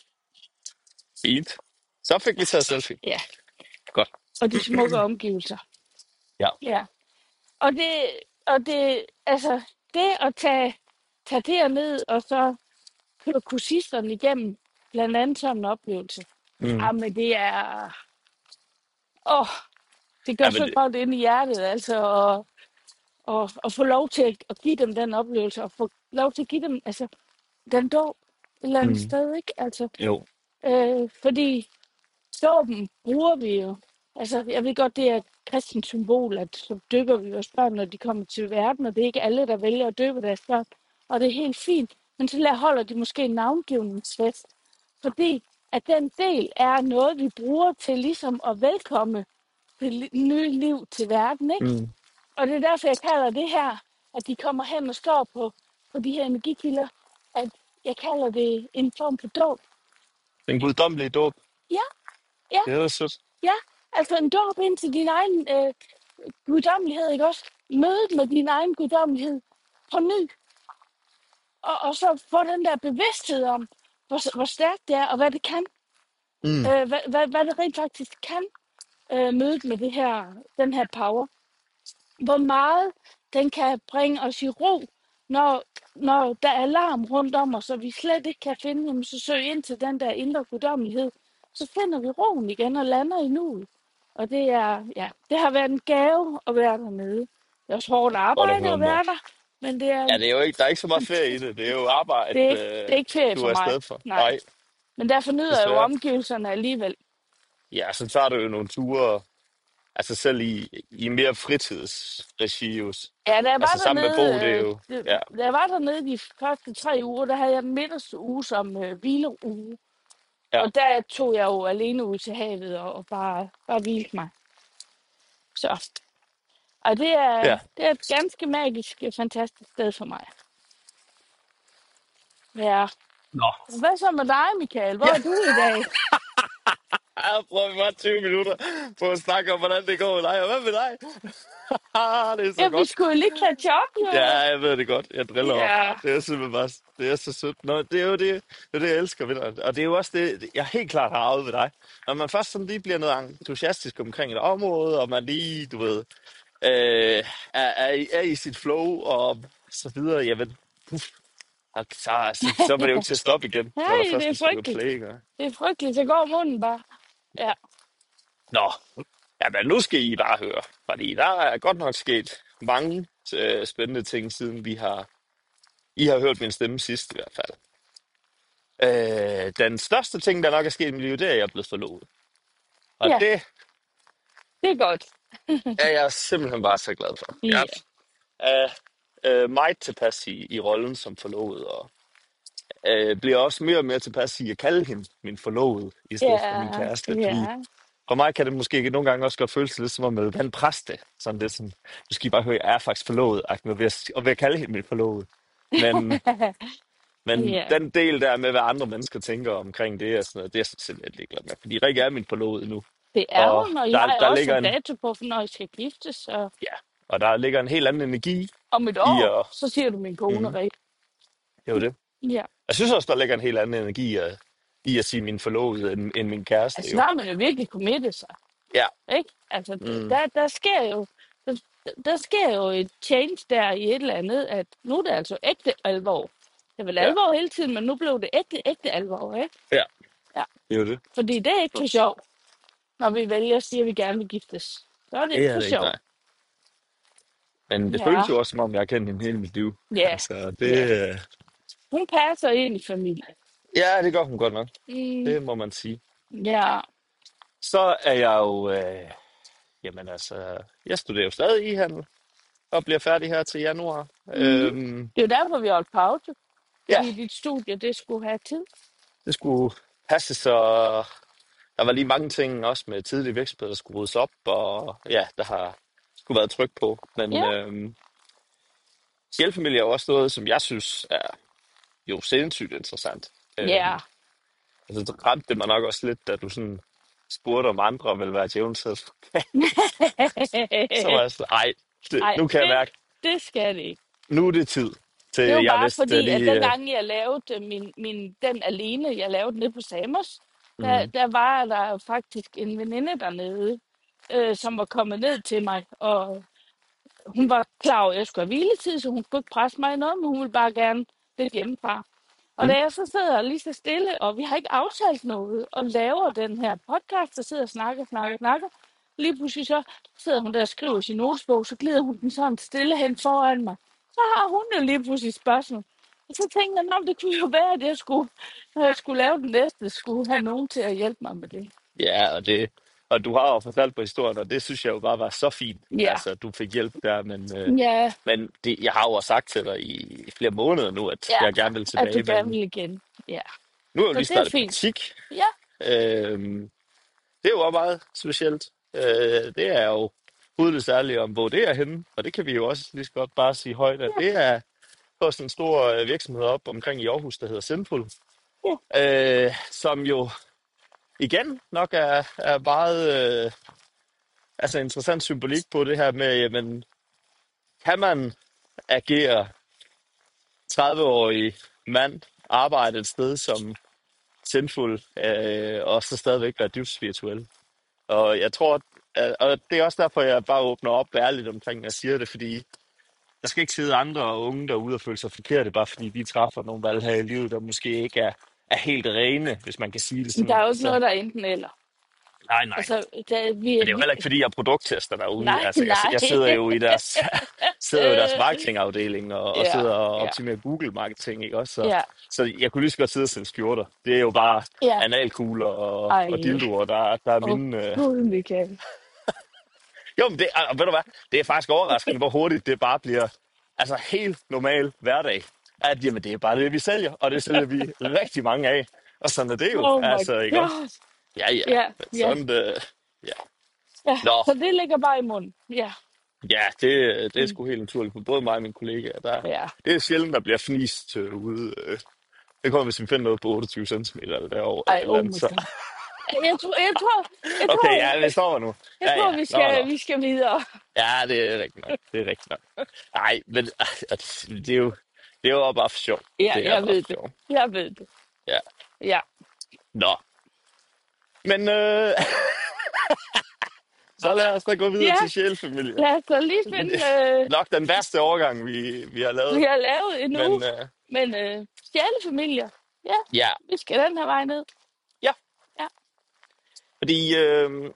Fint. Så fik vi taget selfie. Ja, Godt. og de smukke omgivelser. Ja. Ja. Og det, og det, altså, det at tage, tage derned, og så køre kursisterne igennem, blandt andet sådan en oplevelse. Mm. Jamen, det er, åh, det gør Ja, men så det, godt ind i hjertet, altså, og, og, og få lov til at, at give dem den oplevelse, og få lov til at give dem, altså, den dåb et eller andet mm. sted, ikke? Altså, Jo. øh, fordi dåben bruger vi jo. Altså, jeg ved godt, det er et kristent symbol, at så døber vi vores børn, når de kommer til verden, og det er ikke alle, der vælger at døbe deres børn. Og det er helt fint. Men så lader- holder de måske en navngivningsfest, fordi at den del er noget, vi bruger til ligesom at velkomme det li- nye liv til verden, ikke? Mm. Og det er derfor, jeg kalder det her, at de kommer hen og står på, på de her energikilder, at jeg kalder det en form for dåb. Den guddommelige dåb. Ja, ja, Det er da sødt. ja. Altså en dåb ind til din egen øh, guddommelighed, ikke også? Mødet med din egen guddommelighed på ny. Og, og så få den der bevidsthed om, hvor, hvor stærkt det er, og hvad det kan. Mm. Øh, hvad, hvad, hvad det rent faktisk kan, øh, mødet med det her, den her power. Hvor meget den kan bringe os i ro, når, når der er alarm rundt om os, og vi slet ikke kan finde, jamen, så søg ind til den der indre guddommelighed. Så finder vi roen igen og lander i nuet. Og det er, ja, det har været en gave at være dernede. Det er også hårdt Godt at arbejde høre, at mor. være der, men det er Ja, det er jo ikke, der er ikke så meget ferie i det. Det er jo arbejde, Det er ikke, det er øh, ikke ferie du for er mig. afsted for. Nej. Nej, Men derfor nyder jeg jo desværre. omgivelserne alligevel. Ja, så tager du jo nogle ture, altså selv i, i mere fritidsregius. Ja, da jeg var Altså sammen med Bo, dernede, det er øh, jo, det- ja, da jeg var dernede de første tre uger, der havde jeg den midterste uge som øh, hvileuge. ja, Og der tog jeg jo alene ud til havet og, og bare, bare hvilte mig. Så og det er, ja. det er et ganske magisk, øh, fantastisk sted for mig. Ja. Nå. Hvad så med dig, Michael? Hvor Ja, er du i dag? jeg prøver bare tyve minutter på at snakke om, hvordan det går med dig. Og hvad med dig? Det er så Ja, vi godt. skulle jo lige catch up, Ja, jo. jeg ved det godt. Jeg driller op. Ja. Det er simpelthen bare, det er så sødt. Nå, det er jo det, det, er det jeg elsker ved dig. Og det er jo også det, jeg helt klart har arvet ved dig. Når man først sådan lige bliver noget entusiastisk omkring et område, og man lige, du ved, øh, er, er, i- er i sit flow og så videre, jamen, puff, og så, så, så var det jo ikke til at stoppe igen, når Nej, der det først er er trykket frygteligt. play. Ikke? Det er frygteligt, så går munden bare. Ja. Nå, jamen nu skal I bare høre, fordi der er godt nok sket mange øh, spændende ting, siden vi har, I har hørt min stemme sidst i hvert fald. Øh, den største ting, der nok er sket i mit liv, det er, at jeg er blevet forlovet. Og Ja, det det er godt. er jeg simpelthen bare så glad for. Jeg Ja, er øh, meget tilpas i, i rollen som forlovet, og øh, bliver også mere og mere tilpas i at kalde hende min forlovede, i stedet for min ja, kæreste. Fordi ja. for mig kan det måske nogle gange også godt føles lidt som om, at han præste. Sådan lidt sådan, du skal I bare høre, jeg er faktisk forlovet, og ved at, og ved at kalde hende min forlovede. Men, men Ja, den del der med, hvad andre mennesker tænker omkring det, og sådan noget, det er jeg sådan simpelthen ligeglad med. Fordi Rikke er min forlovede nu. det er Og hun, og jeg der, har der også ligger en en, dato på, for når jeg skal giftes, og ja, og der ligger en helt anden energi om et i år, at, så siger du min kone, mm, Rik. det er jo det. Ja, Jeg synes også, der ligger en helt anden energi i at, i at sige min forlovede, end, end min kæreste, altså jo. der har man jo virkelig committet sig, Ja, ikke? Altså, mm, der, der sker jo, der, der sker jo et change der i et eller andet, at nu er det altså ægte alvor. Det er vel ja, alvor hele tiden, men nu blev det ægte, ægte alvor, ikke? ja, Ja, det er jo det. fordi det er ikke for sjov, når vi vælger at sige, at vi gerne vil giftes. Så er Nej, det det ikke er for det ikke, sjov. nej. Men det Ja, føles jo også, som om jeg har kendt hende hele mit liv. ja, Altså, ja. det... øh, Hun passer ind i familien. Ja, det gør hun godt nok. Mm, Det må man sige. ja. Så er jeg jo... Øh, jamen altså, jeg studerer jo stadig i handel og bliver færdig her til januar. Mm. Øhm, Det er jo derfor, vi har holdt pause. ja, Fordi dit studie, det skulle have tid. det skulle passe, så der var lige mange ting også med tidlig virksomhed, der skulle ryddes op, og ja, der har skulle været tryk på. Men Ja, øhm, hjælpefamilie er jo også noget, som jeg synes er jo sindssygt interessant. ja. Øhm, altså, så ramte det mig nok også lidt, da du sådan spurgte, om andre ville være djævelens advokat. Så var jeg sådan, ej, det, Ej, nu kan jeg det, mærke, det skal det ikke. nu er det tid til, Det var jeg bare vidste fordi, at lige... Øh, dengang jeg lavede øh, min, min, den alene, jeg lavede nede på Samos, der, mm, der var der faktisk en veninde dernede, øh, som var kommet ned til mig, og hun var klar over, at jeg skulle have hviletid, så hun skulle ikke presse mig i noget, men hun ville bare gerne lidt hjemmefra. Og mm, da jeg så sidder lige så stille, og vi har ikke aftalt noget, og laver den her podcast, der sidder og snakker, snakker, snakker, lige pludselig så sidder hun der og skriver i sin notesbog, så glider hun den sådan stille hen foran mig. Så har hun jo lige pludselig et spørgsmål. Og så tænkte jeg, "Nå, det kunne jo være, at jeg skulle, når jeg skulle lave den næste, skulle have nogen til at hjælpe mig med det." ja, og det... Og du har jo fortalt på historien, og det synes jeg jo bare var så fint. Ja, Altså, du fik hjælp der, men, øh, ja, men det, jeg har jo også sagt til dig i, i flere måneder nu, at ja, jeg gerne vil at du tilbage, gerne men vil igen. Ja, nu er jeg jo så lige det er startet fint. praktik. Ja, Øhm, det er jo også meget specielt. Øh, det er jo hovedet særligt om, hvor det er henne, og det kan vi jo også lige så godt bare sige højt, at ja, det er på sådan en stor øh, virksomhed op omkring i Aarhus, der hedder Sinful, ja. øh, som jo igen nok er, er meget øh, altså interessant symbolik på det her med, jamen, kan man agere tredive-årig mand, arbejde et sted som Sinful, øh, og så stadigvæk være livsvirtuel. Og jeg tror, at, og det er også derfor, jeg bare åbner op ærligt omkring, at jeg siger det, fordi der skal ikke sidde andre unge derude og føle sig forkerte, bare fordi de træffer nogle valg her i livet, der måske ikke er, er helt rene, hvis man kan sige det Men der er sådan. jo ikke Altså, noget, der er enten eller. nej, nej. Altså, der, Men vi, det er jo vi, heller ikke, fordi jeg produkttester derude. nej, Altså, jeg, nej. jeg sidder jo i deres, sidder jo i deres Øh, marketingafdeling og, og ja, sidder og ja, optimerer Google-marketing, ikke også? Så, ja, så jeg kunne lige så godt sidde og sælge skjorter. Det er jo bare ja. analkugler og, og Ej, dildoer, der, der er åh, mine... Øh... gud, Michael. Jo, men det, og ved du hvad? Det er faktisk overraskende, hvor hurtigt det bare bliver altså helt normal hverdag. At jamen, det er bare det, vi sælger, og det sælger vi rigtig mange af. Og sådan er det jo, Oh my altså, ikke også? god. Ja, ja, Ja, men ja, sådan det... Ja. ja. Nå, Så det ligger bare i munden. Ja, ja, det, det er mm, sgu helt naturligt for både mig og mine kollegaer. Der, ja. det er sjældent, der bliver fnist øh, ude. Øh. Det kommer, hvis vi finder noget på otteogtyve centimeter eller derovre, eller et Ej, eller oh andet. my Så. god. Jeg tror, jeg tror, jeg Okay, tror, ja, vi stopper nu. jeg Ja, tror, ja, vi nå, skal, nå. vi skal videre. Ja, det er rigtigt nok. Det er rigtigt nok. Nej, men øh, det er jo, det er jo bare for sjov. Ja, Det er jeg bare ved for det. sjov. Jeg ved det. Ja. Ja, Nå, men øh, så lad os da gå videre ja. til sjælfamilie. Lad os da lige Men, finde, øh, øh, nok den værste overgang, vi, vi har vi lavet. har lavet en uge, Men øh, men øh, stjælefamilier. Ja, ja, vi skal den her vej ned. ja, Ja. fordi øh,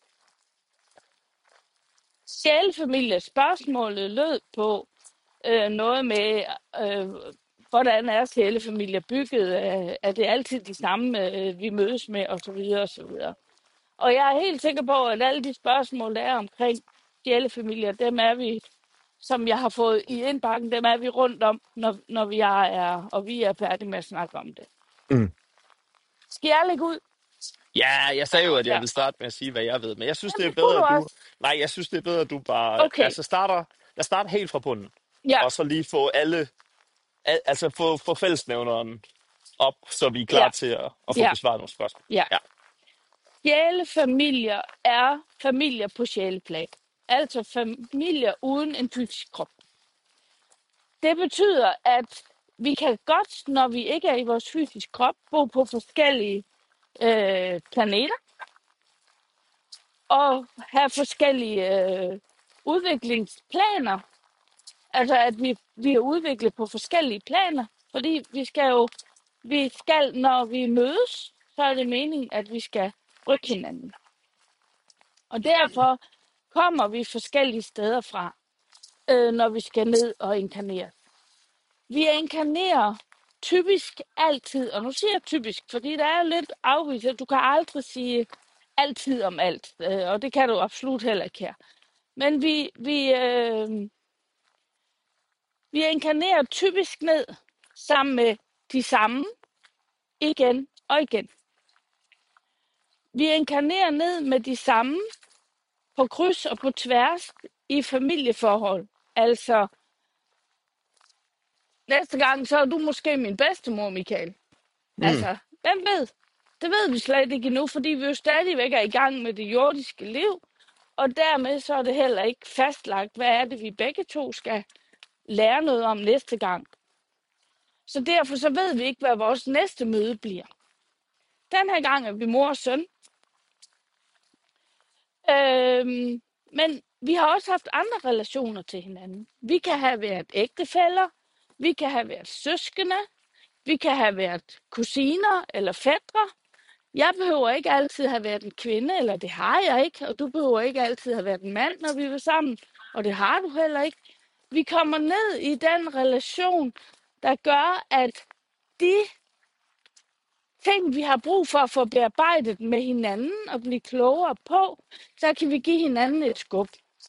Sjælefamilie, spørgsmålet lød på øh, noget med, øh, hvordan er sjælefamilier bygget? Øh, er det altid de samme, øh, vi mødes med, og så videre, og så videre. Og jeg er helt sikker på, at alle de spørgsmål, der er omkring sjælefamilier, dem er vi, som jeg har fået i indbakken, dem er vi rundt om, når, når vi er, er, og vi er færdige med at snakke om det. mm, Skal jeg lægge ud? Ja, jeg sagde jo, at jeg Ja. vil starte med at sige, hvad jeg ved, men jeg synes, det Jamen, er det kunne bedre, du at du... også. Nej, jeg synes, det er bedre, at du bare... Okay. Altså, starter... Lad os starte helt fra bunden, Ja, og så lige få alle... Al, altså, få, få fællesnævneren op, så vi er klar ja, til at, at få ja, besvaret nogle spørgsmål. ja. Ja. Sjælefamilier er familier på sjæleplan. Altså familier uden en fysisk krop. Det betyder, at vi kan godt, når vi ikke er i vores fysiske krop, bo på forskellige øh, planeter og have forskellige øh, udviklingsplaner. Altså, at vi, vi er udviklet på forskellige planer, fordi vi skal jo, vi skal, når vi mødes, så er det meningen, at vi skal rykke hinanden. Og derfor kommer vi forskellige steder fra, øh, når vi skal ned og inkarnere. Vi inkarnerer typisk altid, og nu siger jeg typisk, fordi der er lidt afvist, du kan aldrig sige altid om alt, øh, og det kan du absolut heller ikke her. Men vi, vi, øh, vi inkarnerer typisk ned sammen med de samme igen og igen. Vi inkarnerer ned med de samme på kryds og på tværs i familieforhold. Altså, næste gang, så er du måske min bedstemor, Michael. Mm. Altså, hvem ved? Det ved vi slet ikke endnu, fordi vi jo stadigvæk er i gang med det jordiske liv. Og dermed så er det heller ikke fastlagt, hvad er det, vi begge to skal lære noget om næste gang. Så derfor så ved vi ikke, hvad vores næste møde bliver. Den her gang er vi mor og søn. Øhm, men vi har også haft andre relationer til hinanden. Vi kan have været ægtefæller, vi kan have været søskende, vi kan have været kusiner eller fætre. Jeg behøver ikke altid have været en kvinde, eller det har jeg ikke, og du behøver ikke altid have været en mand, når vi var sammen, og det har du heller ikke. Vi kommer ned i den relation, der gør, at de ting, vi har brug for at få bearbejdet med hinanden og blive klogere på, så kan vi give hinanden et skub.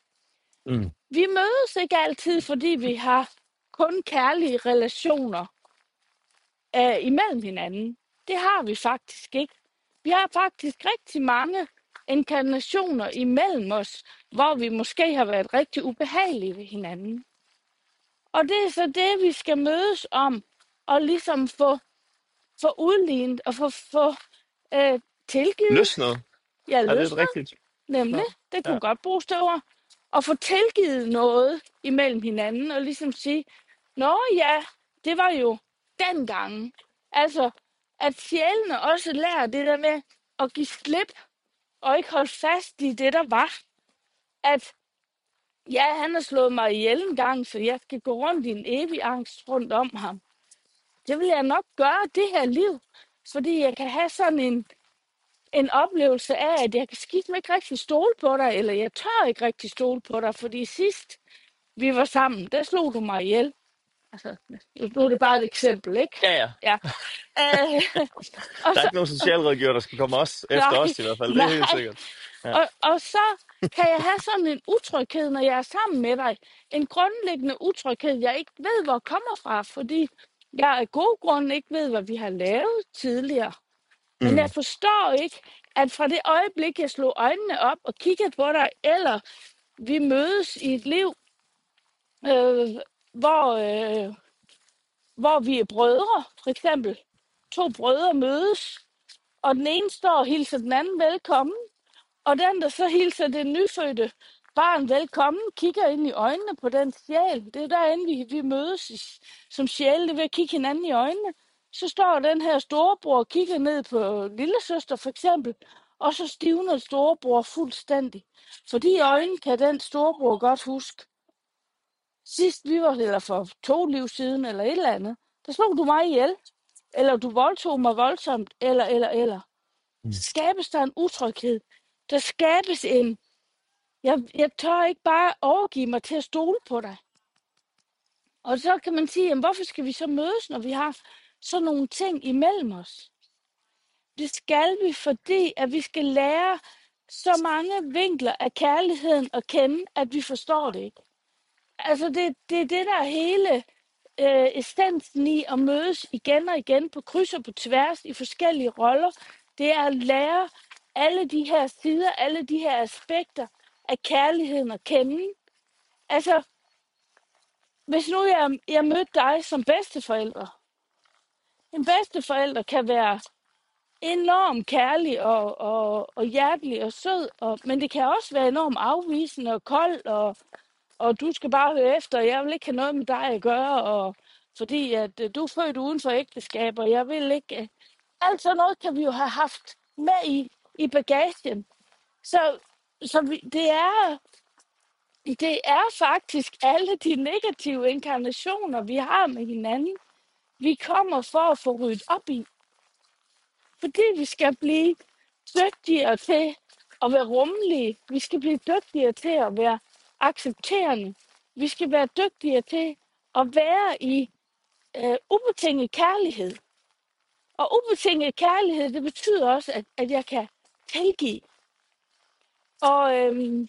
Mm. Vi mødes ikke altid, fordi vi har kun kærlige relationer øh, imellem hinanden. Det har vi faktisk ikke. Vi har faktisk rigtig mange inkarnationer imellem os, hvor vi måske har været rigtig ubehagelige ved hinanden. Og det er så det, vi skal mødes om, og ligesom få, få udlignet og få, få øh, tilgivet. Løsnet. Ja, Er det et løsnet, rigtigt? nemlig. Ja. Det Ja. kunne godt bruges det ord. Og få tilgivet noget imellem hinanden, og ligesom sige, nå ja, det var jo dengang. Altså, at sjælene også lærer det der med at give slip, og ikke holde fast i det, der var. At, ja, han har slået mig ihjel en gang, så jeg skal gå rundt i en evig angst rundt om ham. Det vil jeg nok gøre det her liv, fordi jeg kan have sådan en, en oplevelse af, at jeg kan skifte ikke rigtig stole på dig, eller jeg tør ikke rigtig stole på dig, fordi sidst vi var sammen, der slog du mig ihjel. Altså, nu er det bare et eksempel, ikke? Ja, ja. Ja. Øh, og Der er så, ikke nogen socialrådgiver, der skal komme os efter nej, os i hvert fald. Det er helt nej. sikkert. Ja. Og, og så kan jeg have sådan en utryghed, når jeg er sammen med dig. En grundlæggende utryghed, jeg ikke ved, hvor kommer fra, fordi jeg af gode grunde ikke ved, hvad vi har lavet tidligere. Men Mm. jeg forstår ikke, at fra det øjeblik, jeg slog øjnene op og kiggede på dig, eller vi mødes i et liv, øh, hvor, øh, hvor vi er brødre, for eksempel. To brødre mødes, og den ene står og hilser den anden velkommen, og den, der så hilser det nyfødte barn velkommen, kigger ind i øjnene på den sjæl. Det er derinde, vi, vi mødes i, som sjæle, det er ved at kigge hinanden i øjnene. Så står den her storebror og kigger ned på lillesøster for eksempel, og så stivner storebror fuldstændig. For de øjne kan den storebror godt huske. Sidst vi var, eller for to liv siden, eller et eller andet, der slog du mig ihjel. Eller du voldtog mig voldsomt, eller, eller, eller. Mm. Så skabes der en utryghed. Der skabes en, jeg, jeg tør ikke bare overgive mig til at stole på dig. Og så kan man sige, jamen, hvorfor skal vi så mødes, når vi har sådan nogle ting imellem os? Det skal vi, fordi at vi skal lære så mange vinkler af kærligheden at kende, at vi forstår det ikke. Altså det, det er det, der er hele øh, essensen i at mødes igen og igen på kryds og på tværs i forskellige roller, Det er at lære alle de her sider, alle de her aspekter af kærligheden at kende. Altså, hvis nu jeg, jeg mødte dig som bedsteforælder. En bedsteforælder kan være enormt kærlig og, og, og hjertelig og sød, og, men det kan også være enormt afvisende og kold, og, og du skal bare høre efter, og jeg vil ikke have noget med dig at gøre, og, fordi at øh, du er født uden for ægteskab, og jeg vil ikke... Øh, alt sådan noget kan vi jo have haft med i, i bagagen. Så, så vi, det, er, det er faktisk alle de negative inkarnationer, vi har med hinanden, vi kommer for at få ryddet op i. Fordi vi skal blive dygtigere til at være rummelige. Vi skal blive dygtigere til at være accepterende. Vi skal være dygtigere til at være i øh, ubetinget kærlighed. Og ubetinget kærlighed, det betyder også, at, at jeg kan tilgive. Og øhm,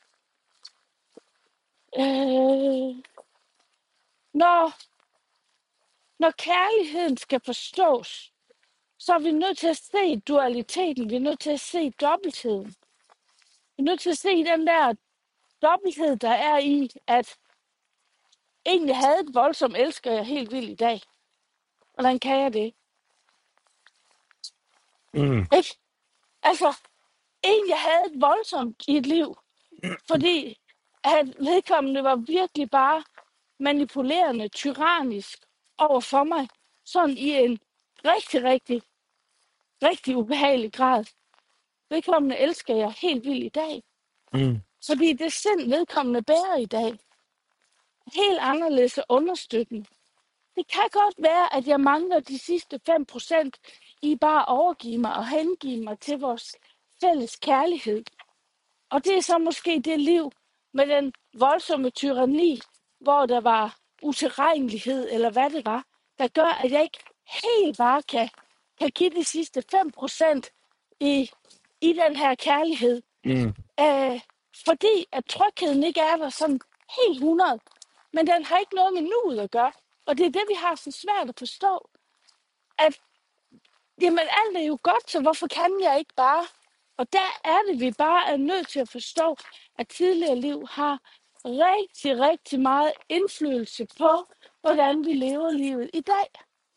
øh, når, når kærligheden skal forstås, så er vi nødt til at se dualiteten. Vi er nødt til at se dobbeltheden. Vi er nødt til at se den der dobbelthed, der er i, at egentlig havde et voldsomt elsker jeg helt vildt i dag. Hvordan kan jeg det? Mm. Ikke? Altså, egentlig havde et voldsomt i et liv, fordi at vedkommende var virkelig bare manipulerende, tyrannisk over for mig, sådan i en rigtig, rigtig, rigtig ubehagelig grad. Vedkommende elsker jeg helt vildt i dag, Mm. fordi det sind vedkommende bærer i dag, er helt anderledes og understøttende. Det kan godt være, at jeg mangler de sidste fem procent i bare at overgive mig og hengive mig til vores fælles kærlighed. Og det er så måske det liv med den voldsomme tyranni, hvor der var utilregnelighed, eller hvad det var, der gør, at jeg ikke helt bare kan, kan give de sidste fem procent i, i den her kærlighed. Mm. Æh, fordi at trygheden ikke er der sådan helt hundrede. Men den har ikke noget med nuet at gøre. Og det er det, vi har så svært at forstå. At jamen, alt er jo godt, så hvorfor kan jeg ikke bare? Og der er det, vi bare er nødt til at forstå, at tidligere liv har rigtig, rigtig meget indflydelse på, hvordan vi lever livet i dag.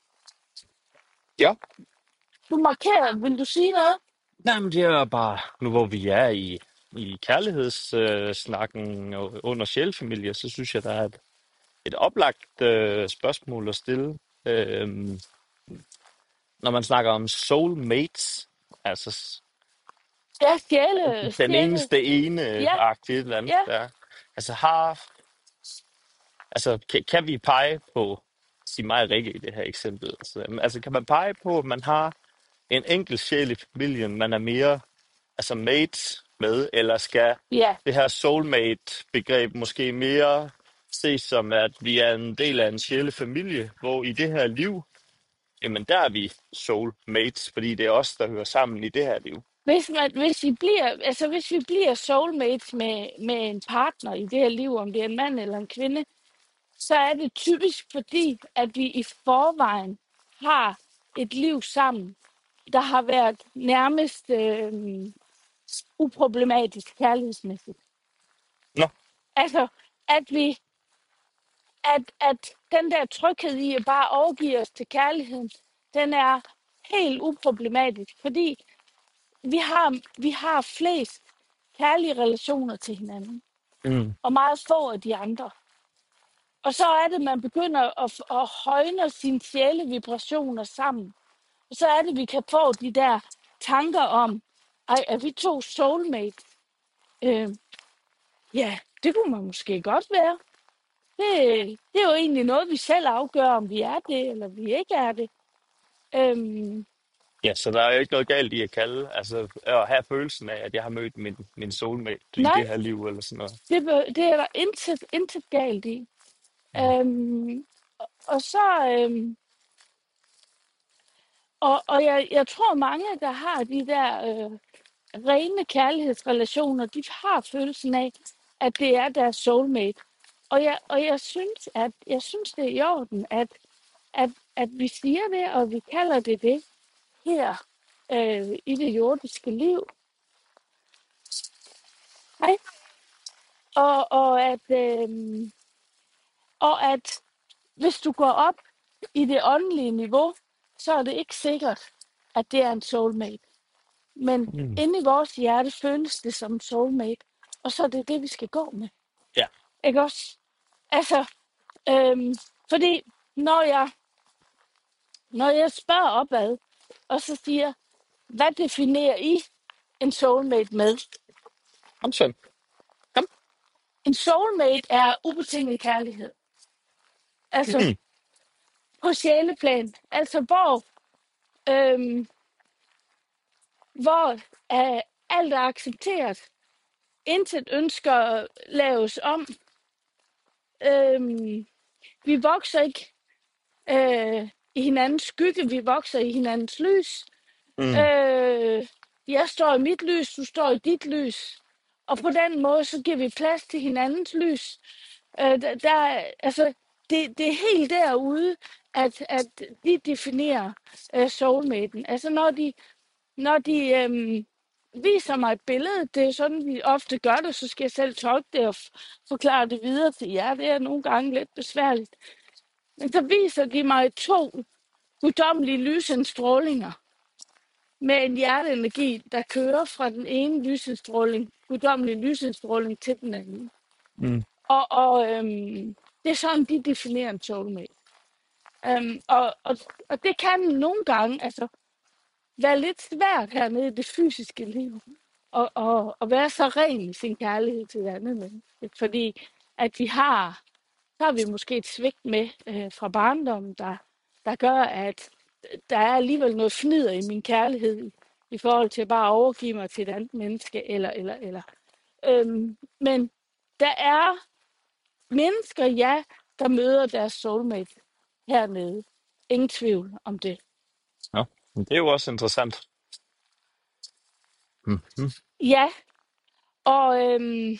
Ja. Du markerer, vil du sige noget? Jamen, det er bare, nu hvor vi er i, i kærlighedssnakken øh, snakken og under sjælfamilier, så synes jeg, der er et, et oplagt øh, spørgsmål at stille. Øhm, når man snakker om soulmates, altså s- Ja, stjæle, den stjæle. eneste ene Ja, agtige et eller andet ja, der. Altså har, altså kan, kan vi pege på, sig mig og Rikke i det her eksempel, altså, altså kan man pege på, at man har en enkelt sjæl i familien, man er mere altså mates med, eller skal ja. det her soulmate-begreb måske mere ses som, at vi er en del af en sjælefamilie, hvor i det her liv, jamen der er vi soulmates, fordi det er os, der hører sammen i det her liv. Hvis, man, hvis, vi bliver, altså hvis vi bliver soulmates med, med en partner i det her liv, om det er en mand eller en kvinde, så er det typisk fordi, at vi i forvejen har et liv sammen, der har været nærmest øh, uproblematisk kærlighedsmæssigt. Nå, Altså, at vi, at, at den der tryghed i at bare overgive os til kærligheden, den er helt uproblematisk, fordi vi har, vi har flest kærlige relationer til hinanden, mm. og meget få af de andre. Og så er det, man begynder at, at højne sine sjælevibrationer sammen. Og så er det, vi kan få de der tanker om, ej, er vi to soulmates? Øh, ja, det kunne man måske godt være. Det, det er jo egentlig noget, vi selv afgør, om vi er det, eller vi ikke er det. Øhm, Ja, så der er jo ikke noget galt i at kalde, altså at have følelsen af, at jeg har mødt min, min soulmate i nej, det her liv, eller sådan noget. det, bør- det er der intet, intet galt i. Mm. Øhm, og så, øhm, og, og jeg, jeg tror mange, der har de der øh, rene kærlighedsrelationer, de har følelsen af, at det er deres soulmate. Og jeg, og jeg synes, at jeg synes, det er i orden, at, at, at vi siger det, og vi kalder det det her. øh, i det jordiske liv. Nej? Og, og, at, øh, og at hvis du går op i det åndelige niveau, så er det ikke sikkert, at det er en soulmate. Men Mm. inde i vores hjerte føles det som en soulmate, og så er det det, vi skal gå med. Ja. Ikke også? Altså, øhm, fordi når jeg, når jeg spørger opad, og så siger, hvad definerer I en soulmate med? Kom, Svend. Kom. En soulmate er ubetinget kærlighed. Altså Mm. på sjæleplan. Altså hvor, øhm, hvor øh, alt er accepteret. Intet ønsker laves om. Øhm, vi vokser ikke øh, i hinandens skygge, vi vokser i hinandens lys. Mm. Øh, jeg står i mit lys, du står i dit lys. Og på den måde, så giver vi plads til hinandens lys. Øh, der, der, er- altså, det, det er helt derude, at, at de definerer øh, soulmaten. Altså når de, når de øhm, viser mig et billede, det er sådan, vi ofte gør det, så skal jeg selv tolke det og f- forklare det videre til jer. Det er nogle gange lidt besværligt. Men så viser de mig to guddommelige lysindstrålinger med en hjerteenergi, der kører fra den ene lysindstråling, guddommelig lysindstråling, til den anden. Mm. Og, og øhm, det er sådan, de definerer en soulmate. Øhm, og, og, og det kan nogle gange altså, være lidt svært hernede i det fysiske liv, at, at, at være så ren i sin kærlighed til det andet menneske. Fordi at vi har, så har vi måske et svigt med øh, fra barndommen, der, der gør, at der er alligevel noget fnider i min kærlighed i forhold til bare at overgive mig til et andet menneske, eller, eller, eller. Øhm, men der er mennesker, ja, der møder deres soulmate hernede. Ingen tvivl om det. Ja. Men det er jo også interessant. Mm. Mm. Ja, og øhm,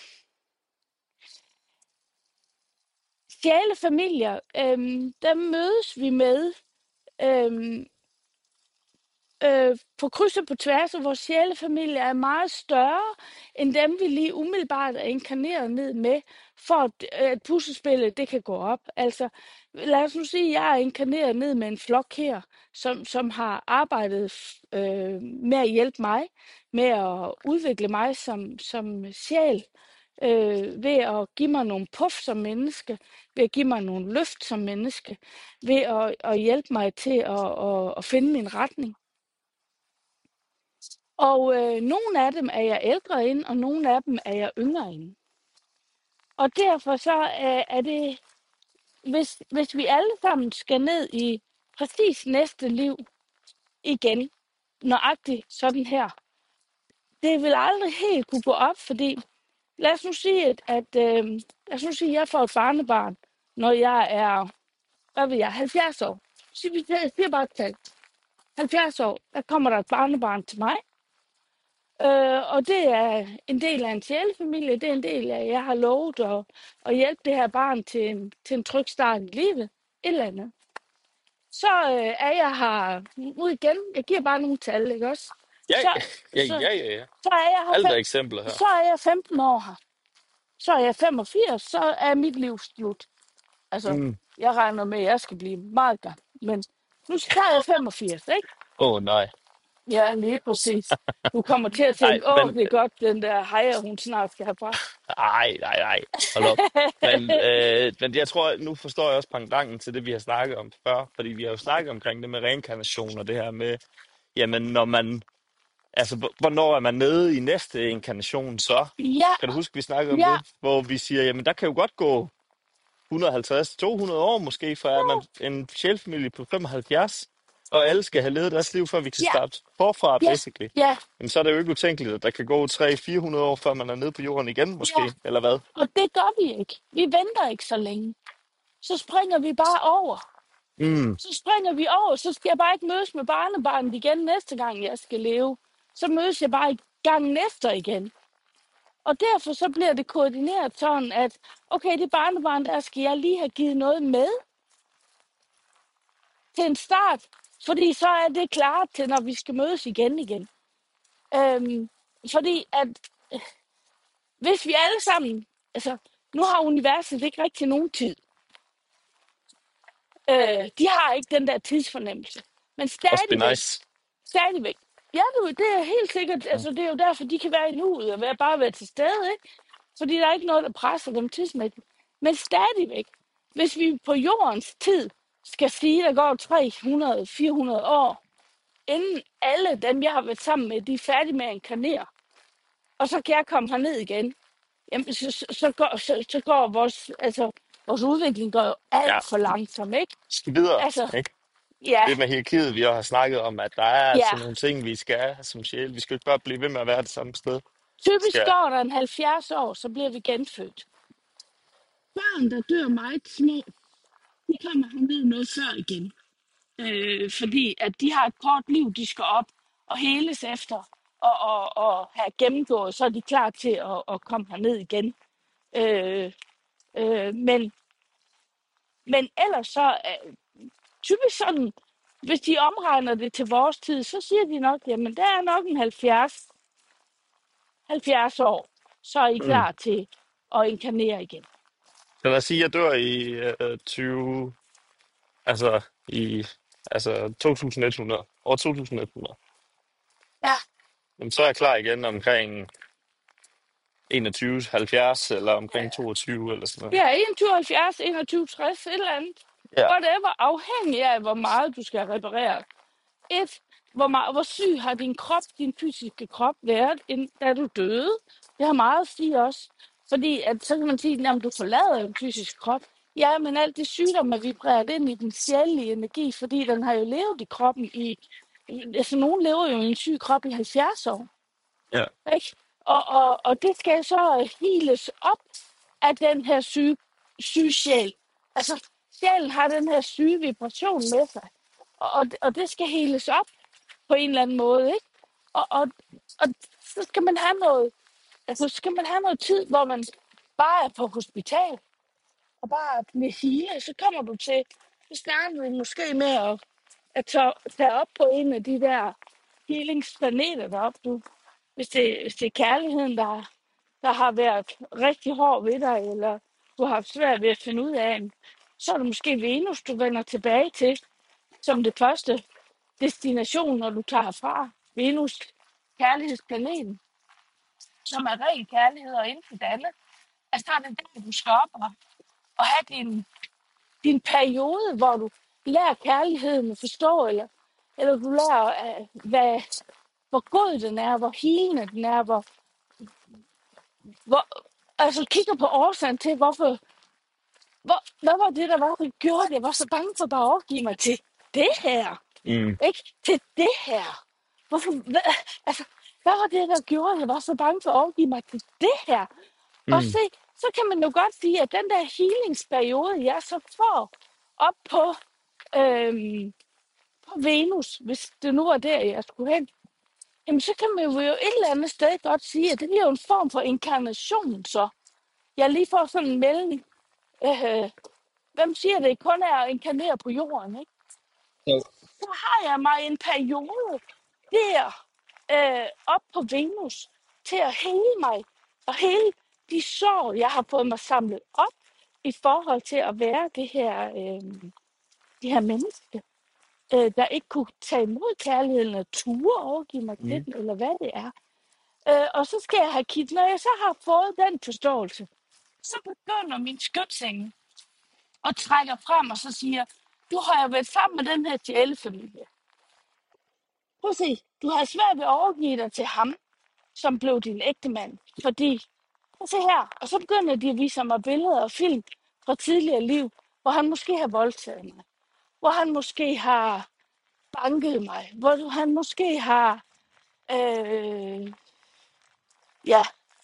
sjælefamilier, øhm, der mødes vi med øhm, øh, på kryds og på tværs, og vores sjælefamilie er meget større end dem, vi lige umiddelbart er inkarneret ned med, for at, øh, at puslespillet det kan gå op. Altså, lad os nu sige, at jeg er inkarneret ned med en flok her, som, som har arbejdet øh, med at hjælpe mig, med at udvikle mig som, som sjæl, øh, ved at give mig nogle puff som menneske, ved at give mig nogle løft som menneske, ved at, at hjælpe mig til at, at, at finde min retning. Og øh, nogle af dem er jeg ældre ind, og nogle af dem er jeg yngre ind. Og derfor så øh, er det, hvis, hvis vi alle sammen skal ned i præcis næste liv igen, nøjagtigt sådan her, det vil aldrig helt kunne gå op, fordi lad os nu sige, at, at øh, lad os nu sige, at jeg får et barnebarn, når jeg er, hvad ved jeg, halvfjerds år. Så vi siger bare et tal. halvfjerds år, der kommer der et barnebarn til mig. Øh, og det er en del af en sjælefamilie. Det er en del af, at jeg har lovet at, at hjælpe det her barn til en, til en tryg start i livet. Et eller andet. Så øh, er jeg her nu igen. Jeg giver bare nogle tal, ikke også? Ja, Så, ja, så, ja, ja, ja. så, er jeg her Alt er fem, eksempler her. så er jeg femten år her. Så er jeg femogfirs, så er mit liv slut. Altså, Mm. jeg regner med, at jeg skal blive meget gammel. Men nu så er jeg femogfirs, ikke? Åh, oh, nej. Ja, lige præcis. Du kommer til at Nej, tænke, åh, men det er godt, den der hejer, hun snart skal have bragt. nej, nej, nej. Hold op. Men, øh, men jeg tror, nu forstår jeg også pangdangen til det, vi har snakket om før. Fordi vi har jo snakket omkring det med reinkarnation og det her med, jamen, når man, altså, hvor- hvornår er man nede i næste inkarnation så? Ja, Kan du huske, vi snakkede om ja, det? Hvor vi siger, jamen, der kan jo godt gå et hundrede og halvtreds til to hundrede år måske, for er man en sjælfamilie på femoghalvfjerds, og alle skal have levet deres liv, før vi kan ja, starte forfra, ja, basically. ja, Jamen, så er det jo ikke utænkeligt, at der kan gå tre hundrede til fire hundrede år, før man er nede på jorden igen, ja. måske, eller hvad? Og det gør vi ikke. Vi venter ikke så længe. Så springer vi bare over. Mm. Så springer vi over. Så skal jeg bare ikke mødes med barnebarnet igen næste gang, jeg skal leve. Så mødes jeg bare gangen efter igen. Og derfor så bliver det koordineret sådan, at okay, det barnebarn, der skal jeg lige have givet noget med til en start. Fordi så er det klar til, når vi skal mødes igen igen. Øhm, fordi at hvis vi alle sammen, altså nu har universet ikke rigtig nogen tid. Øh, de har ikke den der tidsfornemmelse. Men Must be stadigvæk, nice. stadigvæk. Ja, du, det er helt sikkert, Ja. altså det er jo derfor, de kan være i nuet og være, bare være til stede, ikke? Fordi der er ikke noget, der presser dem tidsmæssigt. Men stadigvæk, hvis vi på jordens tid skal sige, der går tre hundrede til fire hundrede år, inden alle dem, jeg har været sammen med, de er færdige med at inkarnere, og så kan jeg komme herned igen, jamen, så, så, så, går, så, så går vores, altså, vores udvikling går jo Ja, alt for langsomt, ikke? skal videre, Altså, ikke? ja, Det med hierarkiet, vi også har snakket om, at der er ja. altså nogle ting, vi skal have som sjæl. Vi skal ikke bare blive ved med at være det samme sted. Vi Typisk skal, går der en halvfjerds år, så bliver vi genfødt. Børn, der dør meget små, de kommer herned noget før igen. Øh, fordi at de har et kort liv, de skal op og heles efter, og, og, og have gennemgået, så er de klar til at, at komme herned igen. Øh, øh, men, men ellers så er typisk sådan, hvis de omregner det til vores tid, så siger de nok, jamen der er nok en halvfjerds, halvfjerds år, så er I mm. klar til at inkarnere igen. Så lad os sige, at jeg dør i øh, tyve, altså i altså to tusind et hundrede, år to tusind et hundrede. Ja, Jamen, så er jeg klar igen omkring enogtyve halvfjerds eller omkring toogtyve eller sådan noget. ja, enogtyve halvfjerds, enogtyve tres, et eller andet. Ja, Whatever, afhængig af, hvor meget du skal reparere. Et, hvor, meget, hvor syg har din krop, din fysiske krop været, inden, da du døde. Det har meget at sige også. Fordi at, så kan man sige, at du forlader en fysisk krop. Ja, men alt det sygdom er vibreret ind i den sjælelige energi, fordi den har jo levet i kroppen i... Altså, nogen lever jo i en syg krop i halvfjerds år. ja. Ikke? Og, og, og det skal så heales op af den her syge, syge sjæl. Altså, sjælen har den her syge vibration med sig. Og, og, og det skal heales op på en eller anden måde, ikke? Og, og, og så skal man have noget, altså så skal man have noget tid, hvor man bare er på hospital, og bare med hele, så kommer du til, så starter du måske med at, at tage, tage op på en af de der healingsplaneter deroppe, du. Hvis det, hvis det er kærligheden, der, der har været rigtig hård ved dig, eller du har haft svært ved at finde ud af den, så er det måske Venus, du vender tilbage til, som det første destination, når du tager herfra. Venus, kærlighedsplaneten, som er ren kærlighed og intet andet. Altså, der er det der, du skal op og, og have din, din periode, hvor du lærer kærligheden at forstå, eller, eller du lærer, uh, hvad, hvor god den er, hvor helende den er, hvor, hvor altså kigger på årsagen til, hvorfor, hvor, hvad var det, der var, der gjorde, at jeg var så bange for bare at overgive mig til det her. Mm. Ikke? Til det her. Hvorfor, hvad, altså, hvad var det, der gjorde, at jeg var så bange for at overgive mig til det her? Og Mm. se, så kan man jo godt sige, at den der healingsperiode, jeg så får op på, øhm, på Venus, hvis det nu er der, jeg skulle hen, jamen så kan man jo et eller andet sted godt sige, at det bliver jo en form for inkarnation, så. Jeg lige får sådan en melding. Øh, hvem siger det kun er at inkarnere på jorden, ikke? Jo. Så har jeg mig en periode der øh, op på Venus til at hele mig og hele de sår, jeg har fået mig samlet op i forhold til at være det her, øh, det her menneske, øh, der ikke kunne tage imod kærligheden eller ture overgive mig til Mm. den, eller hvad det er. Øh, og så skal jeg have kigget, når jeg så har fået den forståelse, så begynder min skytsengel og trækker frem og så siger, du har jo været sammen med den her sjælefamilie. Prøv at se, du har svært ved at overgive dig til ham, som blev din ægtemand. Fordi, prøv at se her, og så begynder de at vise mig billeder og film fra tidligere liv, hvor han måske har voldtaget mig. Hvor han måske har banket mig. Hvor han måske har, øh, ja,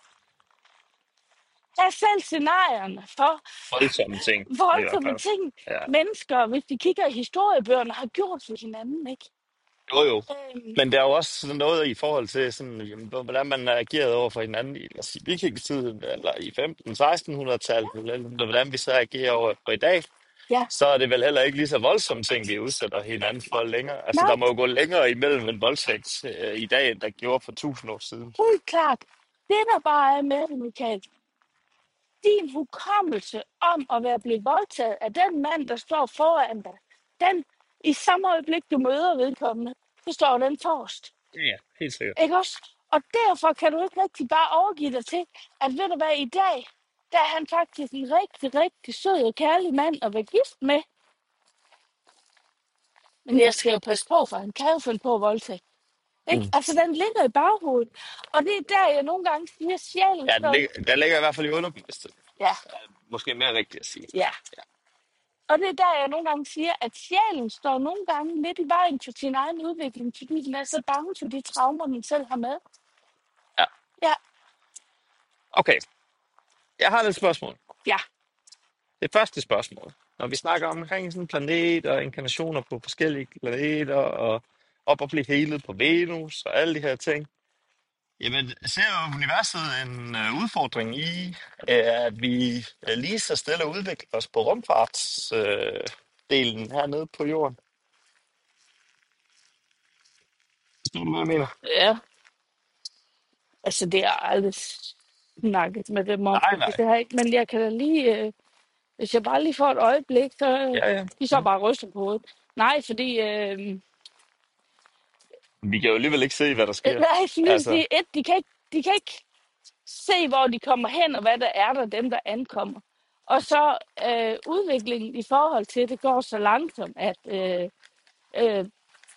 der er selv scenarierne for Voldsomme ting, i hvert voldsomme fald. ting, Ja. mennesker, hvis de kigger i historiebøgerne, har gjort for hinanden, ikke? Jo, jo. Øhm, Men der er jo også sådan noget i forhold til, sådan, jamen, hvordan man har ageret over for hinanden i, lad os sige, vikingetiden, eller i femten seksten-hundrede-tallet, eller hvordan vi så agerer over på i dag. Ja, så er det vel heller ikke lige så voldsomme ting, vi udsætter hinanden for længere. Altså, der nej, må jo gå længere imellem en voldtægt øh, i dag, end der gjorde for tusind år siden. helt klart. Det, der bare er med det, Michael, din hukommelse om at være blevet voldtaget af den mand, der står foran dig, den, i samme øjeblik, du møder vedkommende, så står den forrest. Ja, helt sikkert. Ikke også? Og derfor kan du ikke rigtig bare overgive dig til, at ved du hvad, i dag, der er han faktisk en rigtig, rigtig sød og kærlig mand at være gift med. Men jeg skal jo passe på, for han kan jo finde på at voldtage. Ikke? Mm. Altså, den ligger i baghovedet. Og det er der, jeg nogle gange siger, sjælen Ja, den står... ligger, den ligger i hvert fald i underbevidstheden. Ja, Måske mere rigtigt at sige. ja. Ja. Og det er der, jeg nogle gange siger, at sjælen står nogle gange lidt i vejen for sin egen udvikling, fordi den er så bange for de traumer, den selv har med. Ja. Ja, Okay, jeg har et spørgsmål. ja, Det første spørgsmål. Når vi snakker omkring sådan en planet og inkarnationer på forskellige planeter og op og blive helet på Venus og alle de her ting. Jamen, ser jo universet en uh, udfordring i, uh, at vi uh, lige så stille udvikler os på rumfartsdelen uh, delen hernede på jorden? Forstår du, hvad jeg mener? ja. Altså, det har jeg aldrig snakket med dem om, Nej, fordi nej. det har jeg ikke. Men jeg kan da lige, øh, hvis jeg bare lige får et øjeblik, så øh, Ja, ja. de så Mm. bare ryster på hovedet. Nej, fordi, øh, Vi kan jo alligevel ikke se, hvad der øh, sker. nej, jeg vil Altså, sige, et, de kan, ikke, de kan ikke se, hvor de kommer hen, og hvad der er der, dem der ankommer. Og så øh, udviklingen i forhold til, det går så langsomt, at, øh, øh,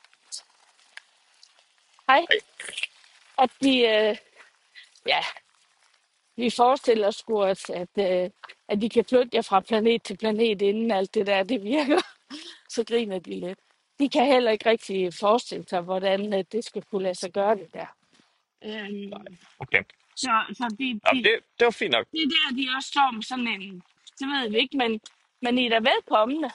hej, ej, at de, øh, ja, vi forestiller os sgu, at, at, øh, at de kan flytte jer fra planet til planet, inden alt det der, det virker. Så griner de lidt. De kan heller ikke rigtig forestille sig, hvordan øh, det skal kunne lade sig gøre, det der. Øhm, okay. så så de, Jamen, de, det, det var fint nok. det er der, de også står med sådan en, det ved vi ikke, men, men I er da velkomne.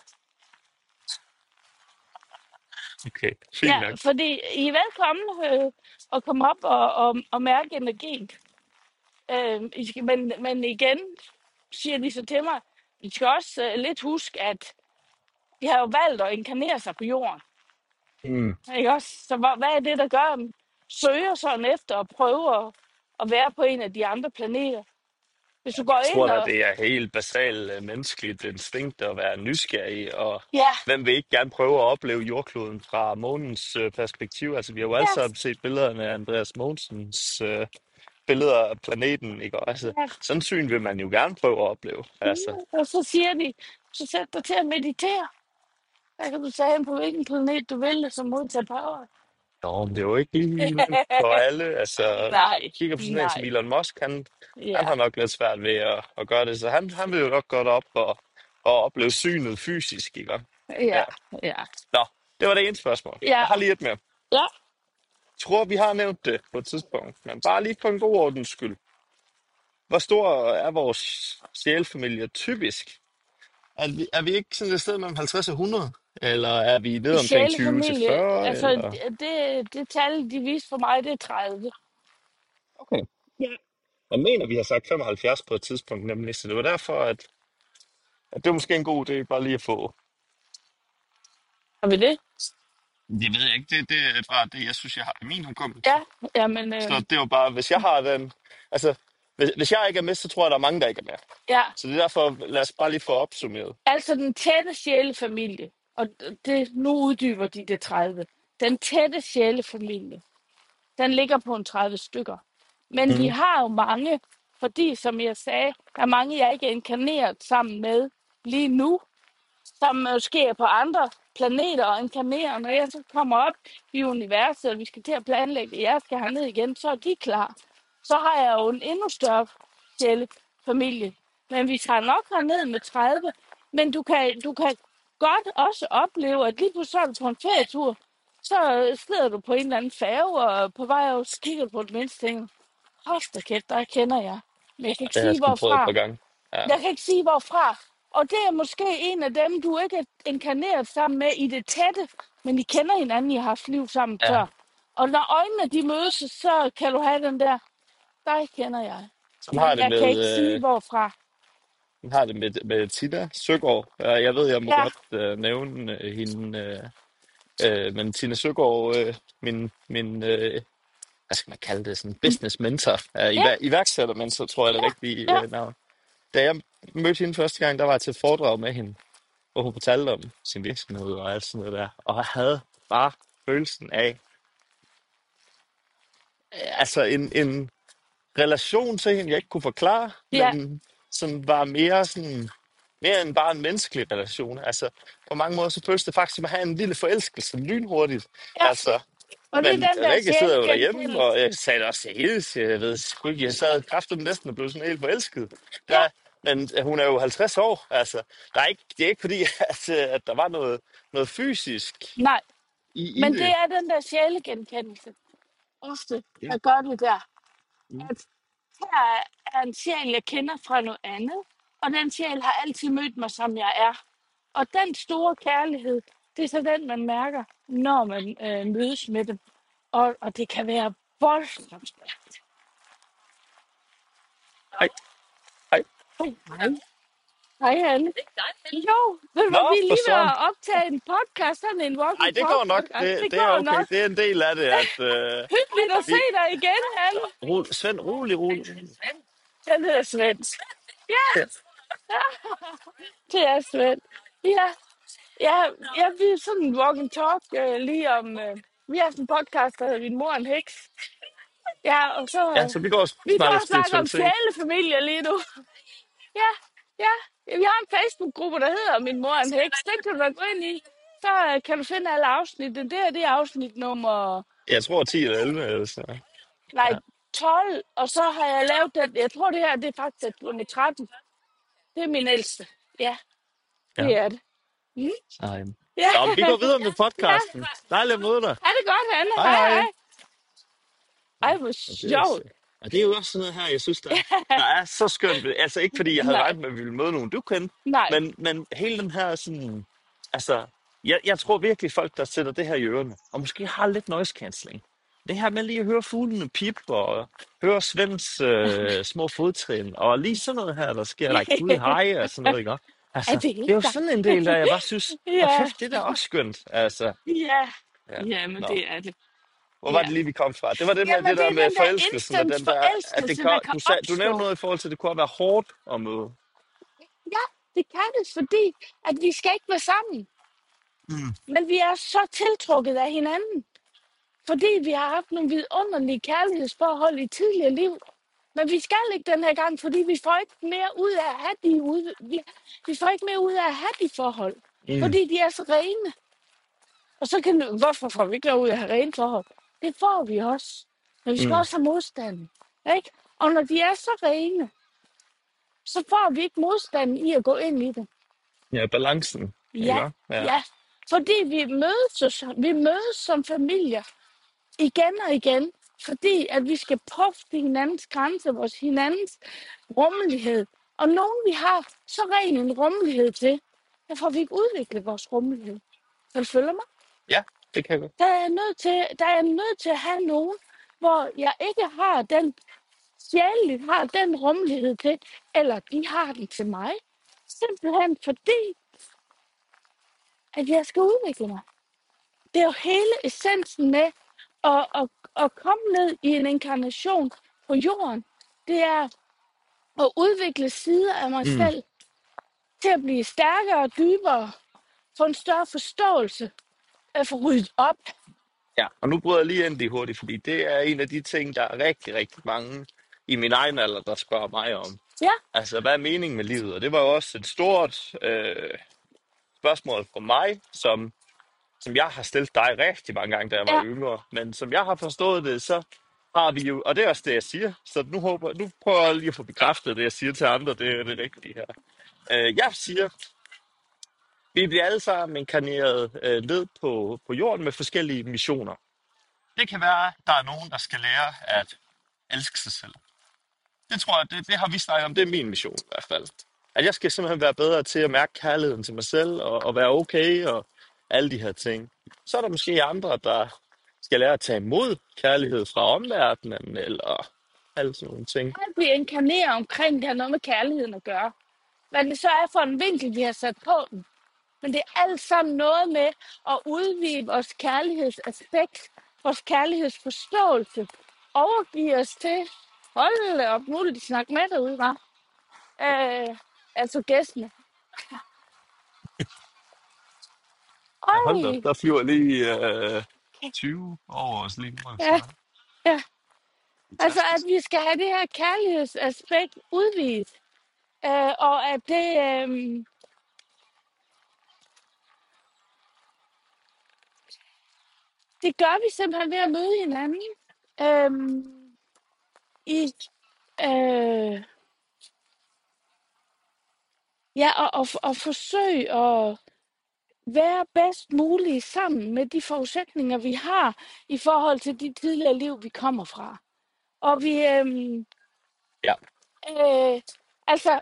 Okay, fint Ja, nok. fordi I er velkomne øh, at komme op og, og, og mærke energien. Øh, I skal, men, men igen, siger de så til mig, I skal også øh, lidt huske, at de har jo valgt at inkarnere sig på jorden. Mm. Ikke også? Så hvad, hvad er det, der gør, at man søger sådan efter at prøve at, at være på en af de andre planeter? Hvis du går Jeg tror ind da, og... det er helt basalt øh, menneskeligt instinkt at være nysgerrig, og Ja, hvem vil ikke gerne prøve at opleve jordkloden fra månens øh, perspektiv? Altså, vi har jo alle ja, sammen set billederne af Andreas Mogensens øh, billeder af planeten, ikke? Og altså, ja. sådan en syn vil man jo gerne prøve at opleve. Altså, Og så siger de, så sæt dig til at meditere. Der kan du tage hen på hvilken planet du vil, som modtager power. nå, men det er jo ikke lige nemt for alle. Altså, Nej, kigger på sådan en som nej. Elon Musk, han, han Ja, har nok lidt svært ved at, at gøre det, så han, han vil jo nok godt op og, og opleve synet fysisk, ikke? Ja. ja, ja, Nå, det var det ene spørgsmål. ja, Jeg har lige et mere. ja. Jeg tror, vi har nævnt det på et tidspunkt, men bare lige for en god ordens skyld. Hvor stor er vores sjælfamilie typisk? Er vi, er vi ikke sådan et sted mellem halvtreds og hundrede? Eller er vi nede omkring tyve til Sjælefamilie, fyrre? altså Eller? det, det, det tal, de viste for mig, det er tredive. Okay. Ja. Jeg mener, vi har sagt femoghalvfjerds på et tidspunkt nemlig, så det var derfor, at, at det var måske en god idé bare lige at få. Har vi det? Det ved jeg ikke. Det, det er bare det, jeg synes, jeg har i min hukommelse. Ja, jamen, Så øh, det var bare, hvis jeg har den... Altså, hvis, hvis jeg ikke er med, så tror jeg, der er mange, der ikke er med. ja. Så det er derfor, lad os bare lige få opsummeret. Altså den tætte sjælefamilie, og det, nu uddyber de det tredive. Den tætte sjælefamilie, den ligger på en tredive stykker. Men vi Mm. har jo mange, fordi som jeg sagde, der er mange, jeg ikke er inkarneret sammen med lige nu, som måske er på andre planeter og inkarnerer. Når jeg så kommer op i universet, og vi skal til at planlægge, at jeg skal herned igen, så er de klar. Så har jeg jo en endnu større familie. Men vi tager nok herned med tredive. Men du kan, du kan godt også opleve, at lige pludselig så er du på en ferietur, så sidder du på en eller anden færge, og på vej over, så kigger du på det mindste ting. Hold da kæft, der kender jeg. Men jeg kan ikke Det har jeg sige, sgu prøvet et hvorfra. par gange. Ja. Jeg kan ikke sige, hvorfra. Og det er måske en af dem, du ikke er inkarneret sammen med i det tætte, men I kender hinanden, I har haft liv sammen Ja. før. Og når øjnene de mødes, så kan du have den der, dig kender jeg. Sådan har jeg Men det jeg kan med, ikke sige, øh, hvorfra. Hun har det med, med Tina Søgaard. Øh, Jeg ved, jeg må Ja, godt øh, nævne øh, hende, øh, øh, men Tina Søgaard, øh, min, min øh, hvad skal man kalde det, sådan business mentor, øh, ja, ivær, iværksættermentor, tror jeg er det ja, rigtige ja, øh, navn. Da jeg mødte hende første gang, der var jeg til et foredrag med hende, hvor hun fortalte om sin virksomhed og alt sådan noget der. Og jeg havde bare følelsen af, øh, altså en, en relation til hende, jeg ikke kunne forklare, ja, men som var mere sådan, mere end bare en menneskelig relation. Altså, på mange måder, så føles det faktisk som at have en lille forelskelse lynhurtigt. ja. Altså, Og det men er den der Rikke sidder jo derhjemme, og sjælegenkendelse. jeg sagde det også til Hildes. Jeg ved sgu ikke, jeg sad kraftigt næsten og blev sådan helt forelsket. Ja, Der, men øh, hun er jo halvtreds år, altså. Der er ikke, det er ikke fordi, at, øh, at der var noget, noget fysisk nej. i, i Men det det. er den der sjælegenkendelse, ofte, Ja. der gør det der. Mm. At her er en sjæl, jeg kender fra noget andet, og den sjæl har altid mødt mig, som jeg er. Og den store kærlighed, det er så den, man mærker, når man øh, mødes med dem. Og, og det kan være voldsomt stærkt. Hej, hej. Hej, hej. Hej, Anne. Jo, ved du hvad, vi Nå, er for lige ved søren. at optage en podcast, sådan en Ej, det går nok. walkie-talk-podcast. Det, Det det er går okay. nok. Det er en del af det, at øh, Hyggeligt at se vi... dig igen, Anne. Ro, Svend, rolig, rolig. Jeg hedder Svend. Ja, Ja, det er Svend. Ja, ja, ja, vi er sådan en walk and talk øh, lige om... Øh, vi har sådan en podcast, der hedder Min mor er en heks. Ja, og så... ja, Øh, så vi går og vi går snakker og snakker om spiritualitet. sjælefamilie lige nu. Ja, ja. Vi har en Facebook-gruppe, der hedder Min mor er en heks. Den kan du da gå ind i. Så øh, kan du finde alle afsnit. Det er det er afsnit nummer... Jeg tror ti eller elleve, eller så. Nej, Ja, tolv. Og så har jeg lavet den... Jeg tror, det her det er faktisk nummer tretten. Det er min ældste. Ja, ja. det er det. Mm. Ej. Ja, Nå, men vi går videre med ja. podcasten. Dejligt at møde dig. Er det godt, Anne? Hej, Hej, hej. hej. Ej, hvor Og det er, også, sjovt. og det er jo også sådan noget her, jeg synes, der er, der er så skønt. Altså ikke fordi jeg havde Nej, regnet med, at vi ville møde nogen, du kendte, nej. men, men hele den her sådan, altså, jeg, jeg tror virkelig folk, der sætter det her i ørerne, og måske har lidt noise cancelling. Det her med lige at høre fuglene pip, og høre Svends øh, små fodtrin, og lige sådan noget her, der sker, like gud hej, og sådan noget, ikke? Er Altså, det det er ikke jo dig? sådan en del, der jeg bare synes, hvor Ja, kæft, det der er også skønt. Altså, ja. ja, Ja, men nå. det er det. Hvor var Ja. det lige, vi kom fra? Det var det med Jamen, det det der er med den der forelskelsen, og instant den der, at det forelskelse, der kan, kan du, sag, du nævnte opstå. noget i forhold til, at det kunne være hårdt at møde. Ja, det kan det, fordi at vi skal ikke være sammen. Mm. Men vi er så tiltrukket af hinanden. Fordi vi har haft nogle vidunderlige kærlighedsforhold i tidligere liv. Men vi skal ikke den her gang, fordi vi får ikke mere ud af at have de, ude, vi, vi får ikke mere ud af at have de forhold. Mm. Fordi de er så rene. Og så kan du, hvorfor får vi ikke noget ud af at have rene forhold? Det får vi også. Men vi skal Mm. også have modstand. Ikke? Og når de er så rene, så får vi ikke modstand i at gå ind i det. Ja, balancen, ikke? Ja, Ja. ja. Fordi vi mødes, vi mødes som familier igen og igen. Fordi at vi skal puffe hinandens grænser, vores hinandens rummelighed. Og nogen vi har så ren en rummelighed til, der får vi ikke udviklet vores rummelighed. Kan du følge mig? Ja, det kan jeg godt. Der er jeg nødt til, der er jeg nødt til at have nogen, hvor jeg ikke har den sjældent har den rummelighed til, eller de har den til mig. Simpelthen fordi, at jeg skal udvikle mig. Det er jo hele essensen med at, at, at komme ned i en inkarnation på jorden. Det er at udvikle sider af mig Mm. selv til at blive stærkere og dybere, få en større forståelse, at få ryddet op. Ja, og nu bryder jeg lige ind det hurtigt, fordi det er en af de ting, der er rigtig, rigtig mange i min egen alder, der spørger mig om. Ja, Altså, hvad er meningen med livet? Og det var jo også et stort øh, spørgsmål for mig, som, som jeg har stillet dig rigtig mange gange, da jeg var ja, yngre. Men som jeg har forstået det, så har vi jo, og det er også det, jeg siger, så nu, håber, nu prøver jeg lige at få bekræftet det, jeg siger til andre, det er det rigtige her. Øh, jeg siger, vi bliver alle sammen inkarneret øh, ned på, på jorden med forskellige missioner. Det kan være, at der er nogen, der skal lære at elske sig selv. Det tror jeg, det, det har vi snakket om, det er min mission i hvert fald. At jeg skal simpelthen være bedre til at mærke kærligheden til mig selv, og, og være okay, og alle de her ting. Så er der måske andre, der skal lære at tage imod kærlighed fra omverdenen, eller alle sådan nogle ting. alt vi inkarnerer omkring, det har noget med kærligheden at gøre. hvad det så er for en vinkel, vi har sat på den. Men det er alt sammen noget med at udvide vores kærlighedsaspekt, vores kærlighedsforståelse, overgive os til, hold da op, nu vil de snakke med derude, hva'? Øh, altså gæstene. Ja, hold da op. Øj, Der flyver lige øh, tyve over os lige nu. ja, Altså. ja. Altså, at Fantastisk. vi skal have det her kærlighedsaspekt udvidet. Øh, og at det, øh, det gør vi simpelthen ved at møde hinanden. Øh, I, øh, ja, og, og, og forsøge at være bedst muligt sammen med de forudsætninger, vi har i forhold til de tidligere liv, vi kommer fra. Og vi, øh, Ja. øh, altså,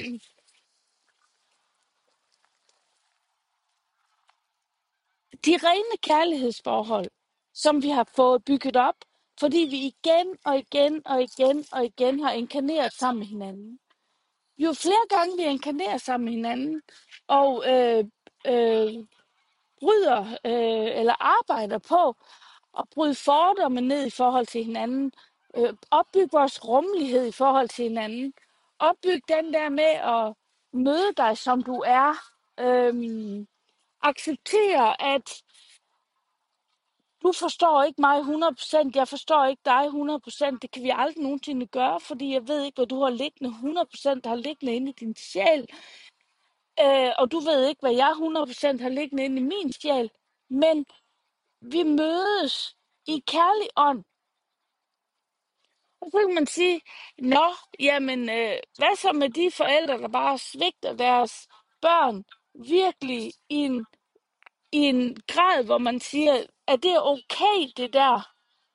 de rene kærlighedsforhold, som vi har fået bygget op, fordi vi igen og igen og igen og igen har inkarneret sammen med hinanden. Jo flere gange vi inkarnerer sammen med hinanden, og øh, øh, bryder øh, eller arbejder på at bryde fordomme ned i forhold til hinanden, øh, opbygge vores rummelighed i forhold til hinanden, opbygge den der med at møde dig, som du er, øh, acceptere, at du forstår ikke mig hundrede procent, jeg forstår ikke dig hundrede procent, det kan vi aldrig nogensinde gøre, fordi jeg ved ikke, hvad du har liggende hundrede procent har liggende inde i din sjæl, øh, og du ved ikke, hvad jeg hundrede procent har liggende inde i min sjæl, men vi mødes i kærlig ånd. Og så kan man sige, nå, jamen, øh, hvad så med de forældre, der bare svigter deres børn virkelig i en, i en grad, hvor man siger, at det er okay, det der.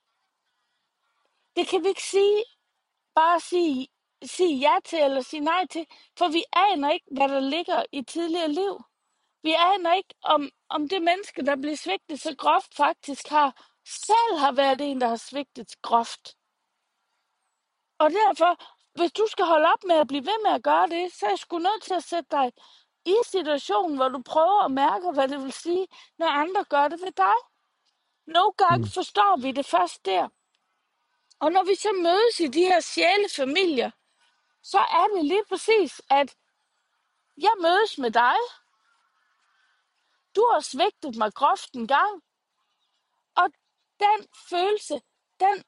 Det kan vi ikke sige, bare sige, sige ja til eller sige nej til, for vi aner ikke, hvad der ligger i tidligere liv. Vi aner ikke, om, om det menneske, der bliver svigtet så groft, faktisk har selv har været en, der har svigtet groft. Og derfor, hvis du skal holde op med at blive ved med at gøre det, så er jeg sgu nødt til at sætte dig i situationen, hvor du prøver at mærke, hvad det vil sige, når andre gør det ved dig. Nogle gange Mm. forstår vi det først der. Og når vi så mødes i de her sjælefamilier, så er det lige præcis, at jeg mødes med dig. Du har svigtet mig groft en gang. Og den følelse, den,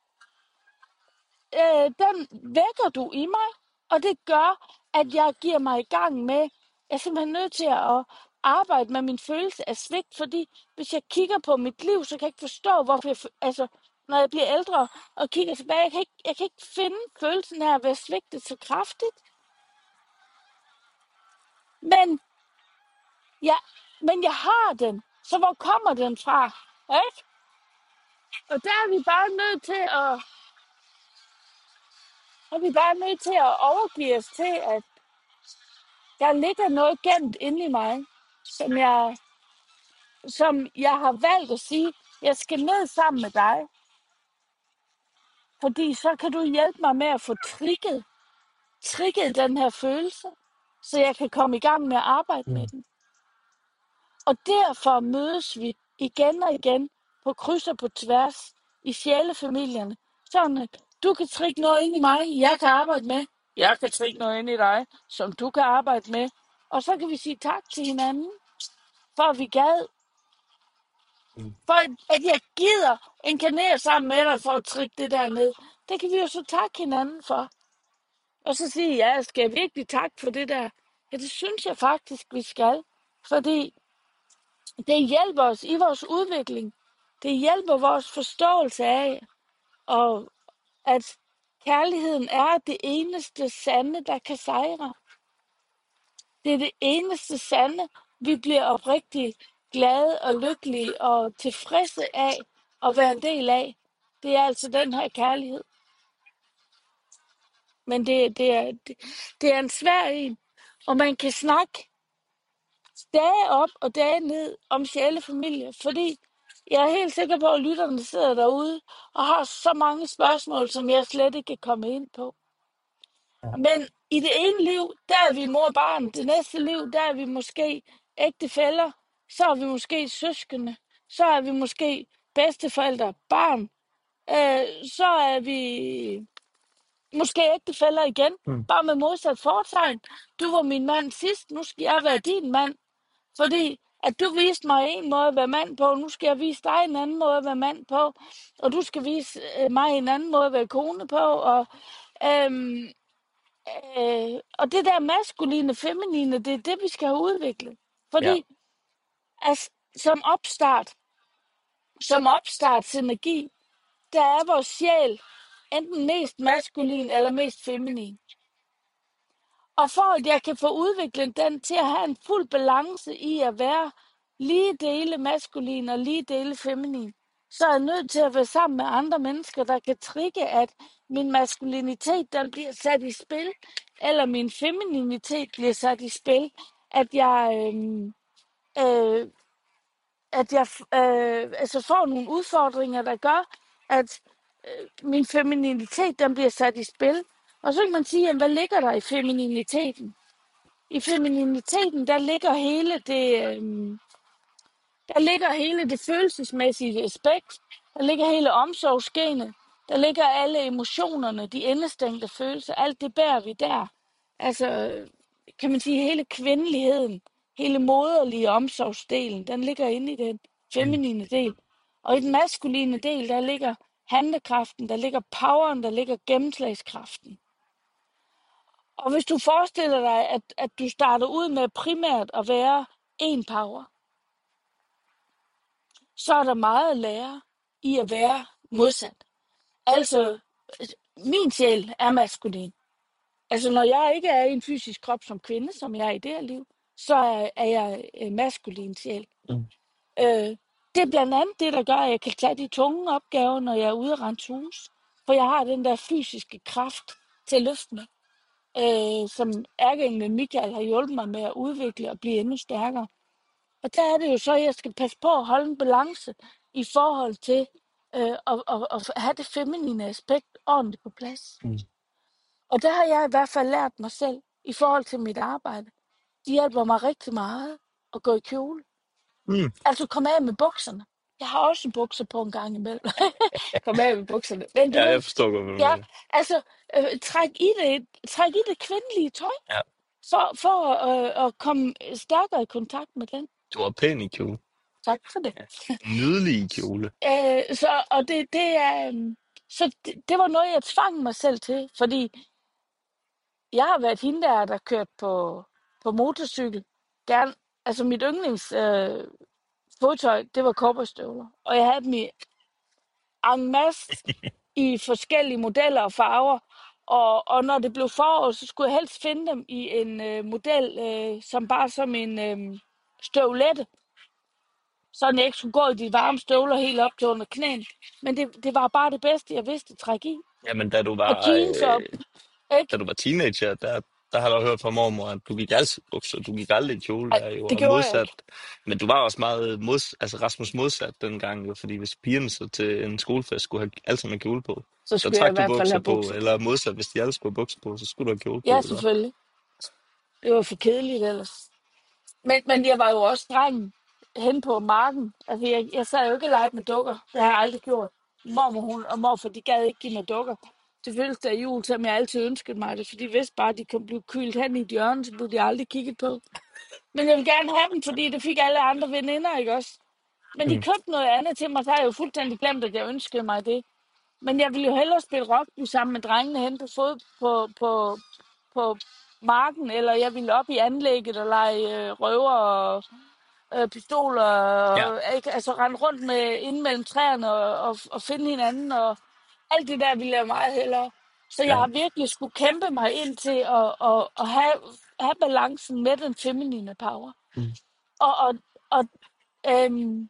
øh, den vækker du i mig. Og det gør, at jeg giver mig i gang med, jeg er simpelthen nødt til at arbejde med min følelse af svigt. Fordi hvis jeg kigger på mit liv, så kan jeg ikke forstå, hvorfor jeg, altså, når jeg bliver ældre og kigger tilbage, jeg kan ikke, jeg kan ikke finde følelsen af at være svigtet så kraftigt. Men Ja, men jeg har den. Så hvor kommer den fra? Ikke? Og der er vi bare nødt til at, er vi bare nødt til at overgive os til, at der ligger noget gemt inde i mig, som jeg, som jeg har valgt at sige, jeg skal ned sammen med dig, fordi så kan du hjælpe mig med at få trigget, trigget den her følelse, så jeg kan komme i gang med at arbejde med Mm. den. Og derfor mødes vi igen og igen på kryds og på tværs i sjælefamilierne. Sådan, at du kan trigge noget ind i mig, jeg kan arbejde med. Jeg kan trigge noget ind i dig, som du kan arbejde med. Og så kan vi sige tak til hinanden, for at vi gad. Mm. For at jeg gider inkarnere sammen med dig for at trigge det der ned. Det kan vi jo så takke hinanden for. Og så sige, ja, skal jeg virkelig takke for det der? Ja, det synes jeg faktisk, vi skal. Fordi det hjælper os i vores udvikling. Det hjælper vores forståelse af, og at kærligheden er det eneste sande, der kan sejre. Det er det eneste sande, vi bliver oprigtigt glade og lykkelige og tilfredse af at være en del af. Det er altså den her kærlighed. Men det, det, er, det, det er en svær en, og man kan snakke dage op og dage ned om sjælefamilie, fordi jeg er helt sikker på, at lytterne sidder derude og har så mange spørgsmål, som jeg slet ikke kan komme ind på. Men i det ene liv, der er vi mor og barn. Det næste liv, der er vi måske ægtefæller. Så er vi måske søskende. Så er vi måske bedsteforældre, barn. Øh, så er vi måske ægtefæller igen. Mm. Bare med modsat fortegn. Du var min mand sidst, nu skal jeg være din mand. Fordi at du viste mig en måde at være mand på, nu skal jeg vise dig en anden måde at være mand på. Og du skal vise øh, mig en anden måde at være kone på. Og øhm, Øh, og det der maskuline, feminine, det er det, vi skal have udviklet. Ja. Fordi altså, som opstart, som opstartsenergi, der er vores sjæl enten mest maskulin eller mest feminin. Og for at jeg kan få udviklet den til at have en fuld balance i at være lige dele maskulin og lige dele feminin, så er jeg nødt til at være sammen med andre mennesker, der kan trigge, at min maskulinitet den bliver sat i spil, eller min femininitet bliver sat i spil, at jeg, øh, øh, at jeg øh, altså får nogle udfordringer, der gør, at øh, min femininitet den bliver sat i spil. Og så kan man sige, jamen, hvad ligger der i femininiteten? I femininiteten, der ligger hele det, øhm, der ligger hele det følelsesmæssige aspekt. Der ligger hele omsorgsgenet. Der ligger alle emotionerne, de indestængte følelser. Alt det bærer vi der. Altså, kan man sige, hele kvindeligheden, hele moderlige omsorgsdelen, den ligger inde i den Mm. feminine del. Og i den maskuline del, der ligger handlekraften, der ligger poweren, der ligger gennemslagskraften. Og hvis du forestiller dig, at, at du starter ud med primært at være en power, så er der meget at lære i at være modsat. Altså, min sjæl er maskulin. Altså, når jeg ikke er i en fysisk krop som kvinde, som jeg er i det her liv, så er, er jeg øh, maskulin sjæl. Mm. Øh, det er blandt andet det, der gør, at jeg kan tage de tunge opgaver, når jeg er ude at rense hus. For jeg har den der fysiske kraft til at løfte mig. Øh, som ærkeenglen Michael har hjulpet mig med at udvikle og blive endnu stærkere. Og der er det jo så, at jeg skal passe på at holde en balance i forhold til øh, at, at, at have det feminine aspekt ordentligt på plads. Mm. Og der har jeg i hvert fald lært mig selv i forhold til mit arbejde. De hjælper mig rigtig meget at gå i kjole. Mm. Altså komme af med bukserne. Jeg har også bukser på en gang imellem. Kom af med bukserne. Men du Ja, ved, jeg forstår godt, hvad du ja, mener. altså øh, træk, i det, træk i det kvindelige tøj. Ja. For, for øh, at komme stærkere i kontakt med den. Du var pæn i kjole. Tak for det. Ja. Nydelig i kjole. Øh, så, og det, det er, øhm, så det, det var noget, jeg tvang mig selv til, fordi jeg har været hende der, der kørt på, på motorcykel. Gerne, altså mit yndlings øh, fodtøj, det var cowboystøvler. Og jeg havde dem i en masse i forskellige modeller og farver. Og, og når det blev forår, så skulle jeg helst finde dem i en øh, model, øh, som bare som en øh, støvlette. Sådan jeg ikke skulle gå i de varme støvler helt op til under knæen. Men det, det var bare det bedste, jeg vidste at trække i. Jamen, da du Og var, jeans op, øh, da ikke? du var teenager, der, der har jeg hørt fra mormor, at du gik altid i bukser. Du gik aldrig i kjole, Ej, der jo det og gjorde jeg modsat. ikke. Men du var også meget mods, altså Rasmus modsat dengang, jo, fordi hvis pigerne så til en skolefest skulle have alle sammen have kjole på, Så så skulle jeg i trak du hvert fald bukser have på, bukser på. eller modsat, hvis de alle skulle have bukser på, så skulle du have kjole på, Ja, eller? selvfølgelig. Det var for kedeligt ellers. Men, men jeg var jo også dreng hen på marken. Altså, jeg, jeg sad jo ikke og legede med dukker. Det har jeg aldrig gjort. Mormor hun, og morfar, de gad ikke give mig dukker. Til fødselsdag og jul, som jeg altid ønskede mig det. For de vidste bare, at de kunne blive kylet hen i et hjørne, så blev de aldrig kigget på. Men jeg vil gerne have dem, fordi det fik alle andre veninder, ikke også? Men de Mm. købte noget andet til mig, så har jeg jo fuldstændig glemt, at jeg ønskede mig det. Men jeg ville jo hellere spille rugby sammen med drengene hen på, fod, på, på, på marken, eller jeg ville op i anlægget og lege øh, røver og øh, pistoler, Ja, og, ikke? Altså rende rundt med ind mellem træerne og, og, og finde hinanden, og alt det der ville jeg meget hellere. Så jeg ja. har virkelig skulle kæmpe mig ind til at, at, at have, have balancen med den feminine power. Mm. Og, og, og øhm,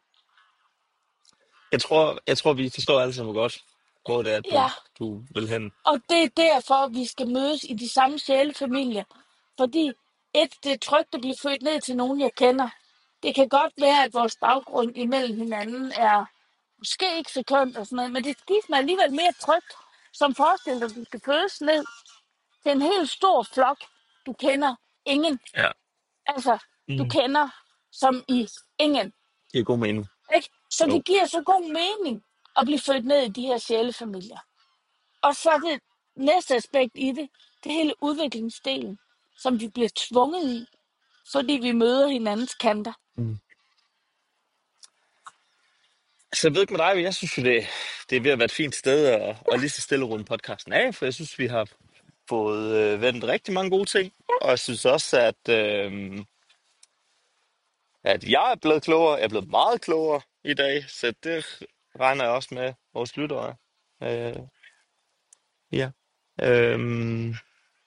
Jeg tror, jeg tror, vi forstår alle sammen godt, hvor det er, du, ja, du vil hen. og det er derfor, vi skal mødes i de samme sjælefamilier. Fordi et, det er trygt at blive født ned til nogen, jeg kender. Det kan godt være, at vores baggrund imellem hinanden er måske ikke så kønt og sådan noget, men det giver mig alligevel mere trygt, som forestiller dig, at du skal fødes ned Det er en helt stor flok. Du kender ingen. Ja. Altså, du Mm. kender som i ingen. Det er god mening. Ikke? Så Jo. det giver så god mening at blive født ned i de her sjælefamilier. Og så er det næste aspekt i det, det hele udviklingsdelen, som vi bliver tvunget i, fordi vi møder hinandens kanter. Mm. Så jeg ved ikke med dig, men jeg synes jo, det, det er ved at være et fint sted at, at lige så stille runde podcasten af, for jeg synes, vi har fået øh, vendt rigtig mange gode ting. Og jeg synes også, at, øh, at jeg er blevet klogere. Jeg er blevet meget klogere i dag, så det regner jeg også med vores lyttere. Øh, ja. Øhm,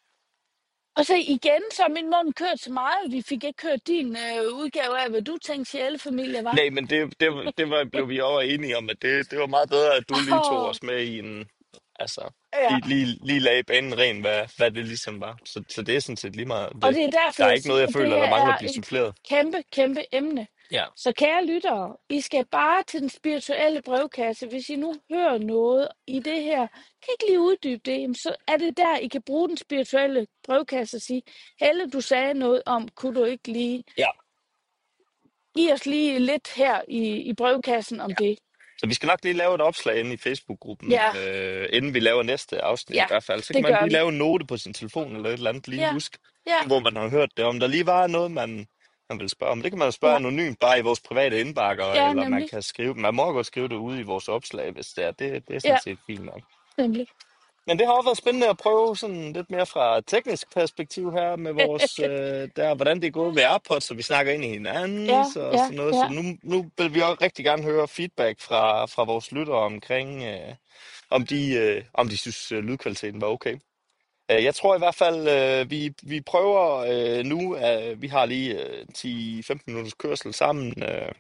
Og så igen, så er min mund kørt så meget. Vi fik ikke hørt din øh, udgave af, hvad du tænkte sjælefamilie var. nej, men det, det, det var, blev vi over enige om, at det, det var meget bedre, at du lige tog Oh, os med i en... Altså, ja. lige, lige, lige lagde banen ren, hvad, hvad det ligesom var. Så, så det er sådan set lige meget Og det. det er derfor, Der er jeg ikke noget, siger, jeg at det føler, her der mangler er at blive et suppleret. kæmpe, kæmpe emne. Ja. Så kære lyttere, I skal bare til den spirituelle brevkasse. Hvis I nu hører noget i det her, kan ikke lige uddybe det, jamen, så er det der, I kan bruge den spirituelle brevkasse og sige, Helle, du sagde noget om, kunne du ikke lige Ja. give os lige lidt her i, i brevkassen om det? Så vi skal nok lige lave et opslag inde i Facebook-gruppen, Ja, øh, inden vi laver næste afsnit ja, i hvert fald. Så kan det man gør lige vi. lave en note på sin telefon eller et eller andet, lige Ja, husk, ja, hvor man har hørt det. Om der lige var noget, man, man vil spørge om. Det kan man jo spørge ja, anonymt, bare i vores private indbakker, ja, eller man nemlig. kan skrive, man må godt skrive det ude i vores opslag, hvis det er. Det, det er sådan Ja, set fint nok. nemlig. Men det har også været spændende at prøve sådan lidt mere fra et teknisk perspektiv her med vores, øh, der, hvordan det er gået ved AirPods, så vi snakker ind i hinanden Ja, og ja, sådan noget. Så ja. nu, nu vil vi også rigtig gerne høre feedback fra, fra vores lyttere omkring, øh, om, de, øh, om de synes, øh, lydkvaliteten var okay. Øh, Jeg tror i hvert fald, øh, vi, vi prøver øh, nu, øh, vi har lige øh, ti til femten minutters kørsel sammen øh,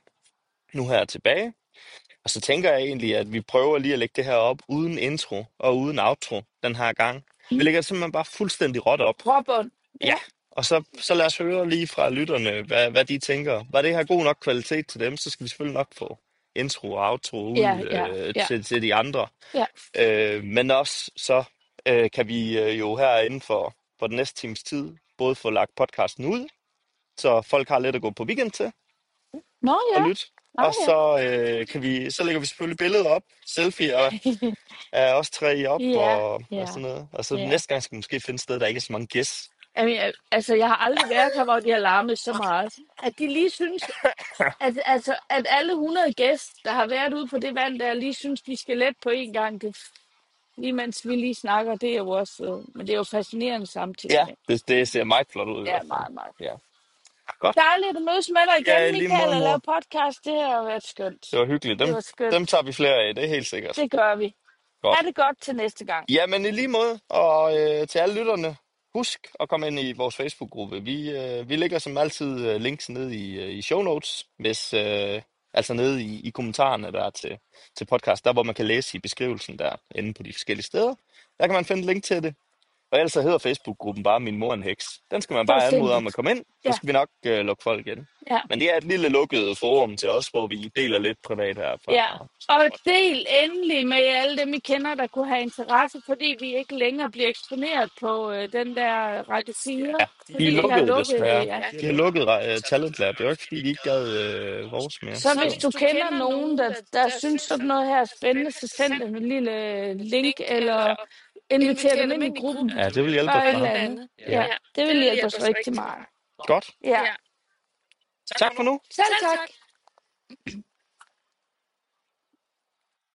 nu her tilbage. Og så tænker jeg egentlig, at vi prøver lige at lægge det her op uden intro og uden outro den her gang. Vi Mm. lægger det simpelthen bare fuldstændig råt op. Råbånd. Ja, Ja, og så, så lad os høre lige fra lytterne, hvad, hvad de tænker. Var det her god nok kvalitet til dem, så skal vi selvfølgelig nok få intro og outro ja, ud ja, øh, ja, til, til de andre. ja. Øh, men også så øh, kan vi øh, jo her inden for, for den næste times tid både få lagt podcasten ud, så folk har lidt at gå på weekend til Nå og ja, lytte. nå Og ja. så, øh, kan vi, så lægger vi selvfølgelig billeder op, selfie og af os tre op Ja, og, og ja, sådan noget. Og så ja. næste gang skal vi måske finde et sted, der ikke er så mange gæs. Jamen, jeg- altså, jeg har aldrig været her, hvor de har larmet så meget. At de lige synes, at, altså, at alle hundrede gæster, der har været ude på det vand der, lige synes, de skal let på en gang. Det, lige mens vi lige snakker, det er jo også... Øh, men det er jo fascinerende samtidig Ja, med. det, det ser meget flot ud i Ja, hvert fald. meget, meget. Ja, godt. Dejligt at mødes med dig Ja, i igen, lige Michael, måde, og lave mor. podcast. Det har jo været skønt. Det var hyggeligt. Det Dem, var skønt. dem tager vi flere af, det er helt sikkert. Det gør vi. Godt. Ha' det godt til næste gang. Jamen i lige måde, og øh, til alle lytterne, husk at komme ind i vores Facebook-gruppe. Vi, øh, vi lægger som altid øh, links ned i, øh, i show notes, hvis, øh, altså nede i, i kommentarerne der er til, til podcast, der hvor man kan læse i beskrivelsen der inde på de forskellige steder. Der kan man finde link til det. Og ellers så hedder Facebook-gruppen bare Min Mor er en Heks. Den skal man Det var bare anmode om simpelt. at komme ind, så Ja, skal vi nok øh, lukke folk ind. ja. Men det er et lille lukket forum til os, hvor vi deler lidt privat herfra. Ja, og del endelig med alle dem, I kender, der kunne have interesse, fordi vi ikke længere bliver eksponeret på øh, den der række sider. Ja, Fordi de er de har lukket lukket det, desværre. ja. De har lukket uh, Talent Lab. Det er jo ikke, fordi de ikke gad uh, vores mere. Så hvis Så. du kender nogen, der, der synes sådan noget her er spændende, så send dem en lille link, eller inviter dem ind i gruppen. Ja, det vil hjælpe Bare os et eller meget. andet. Ja, det vil hjælpe os rigtig meget. Godt. Ja, Tak for nu. selv tak.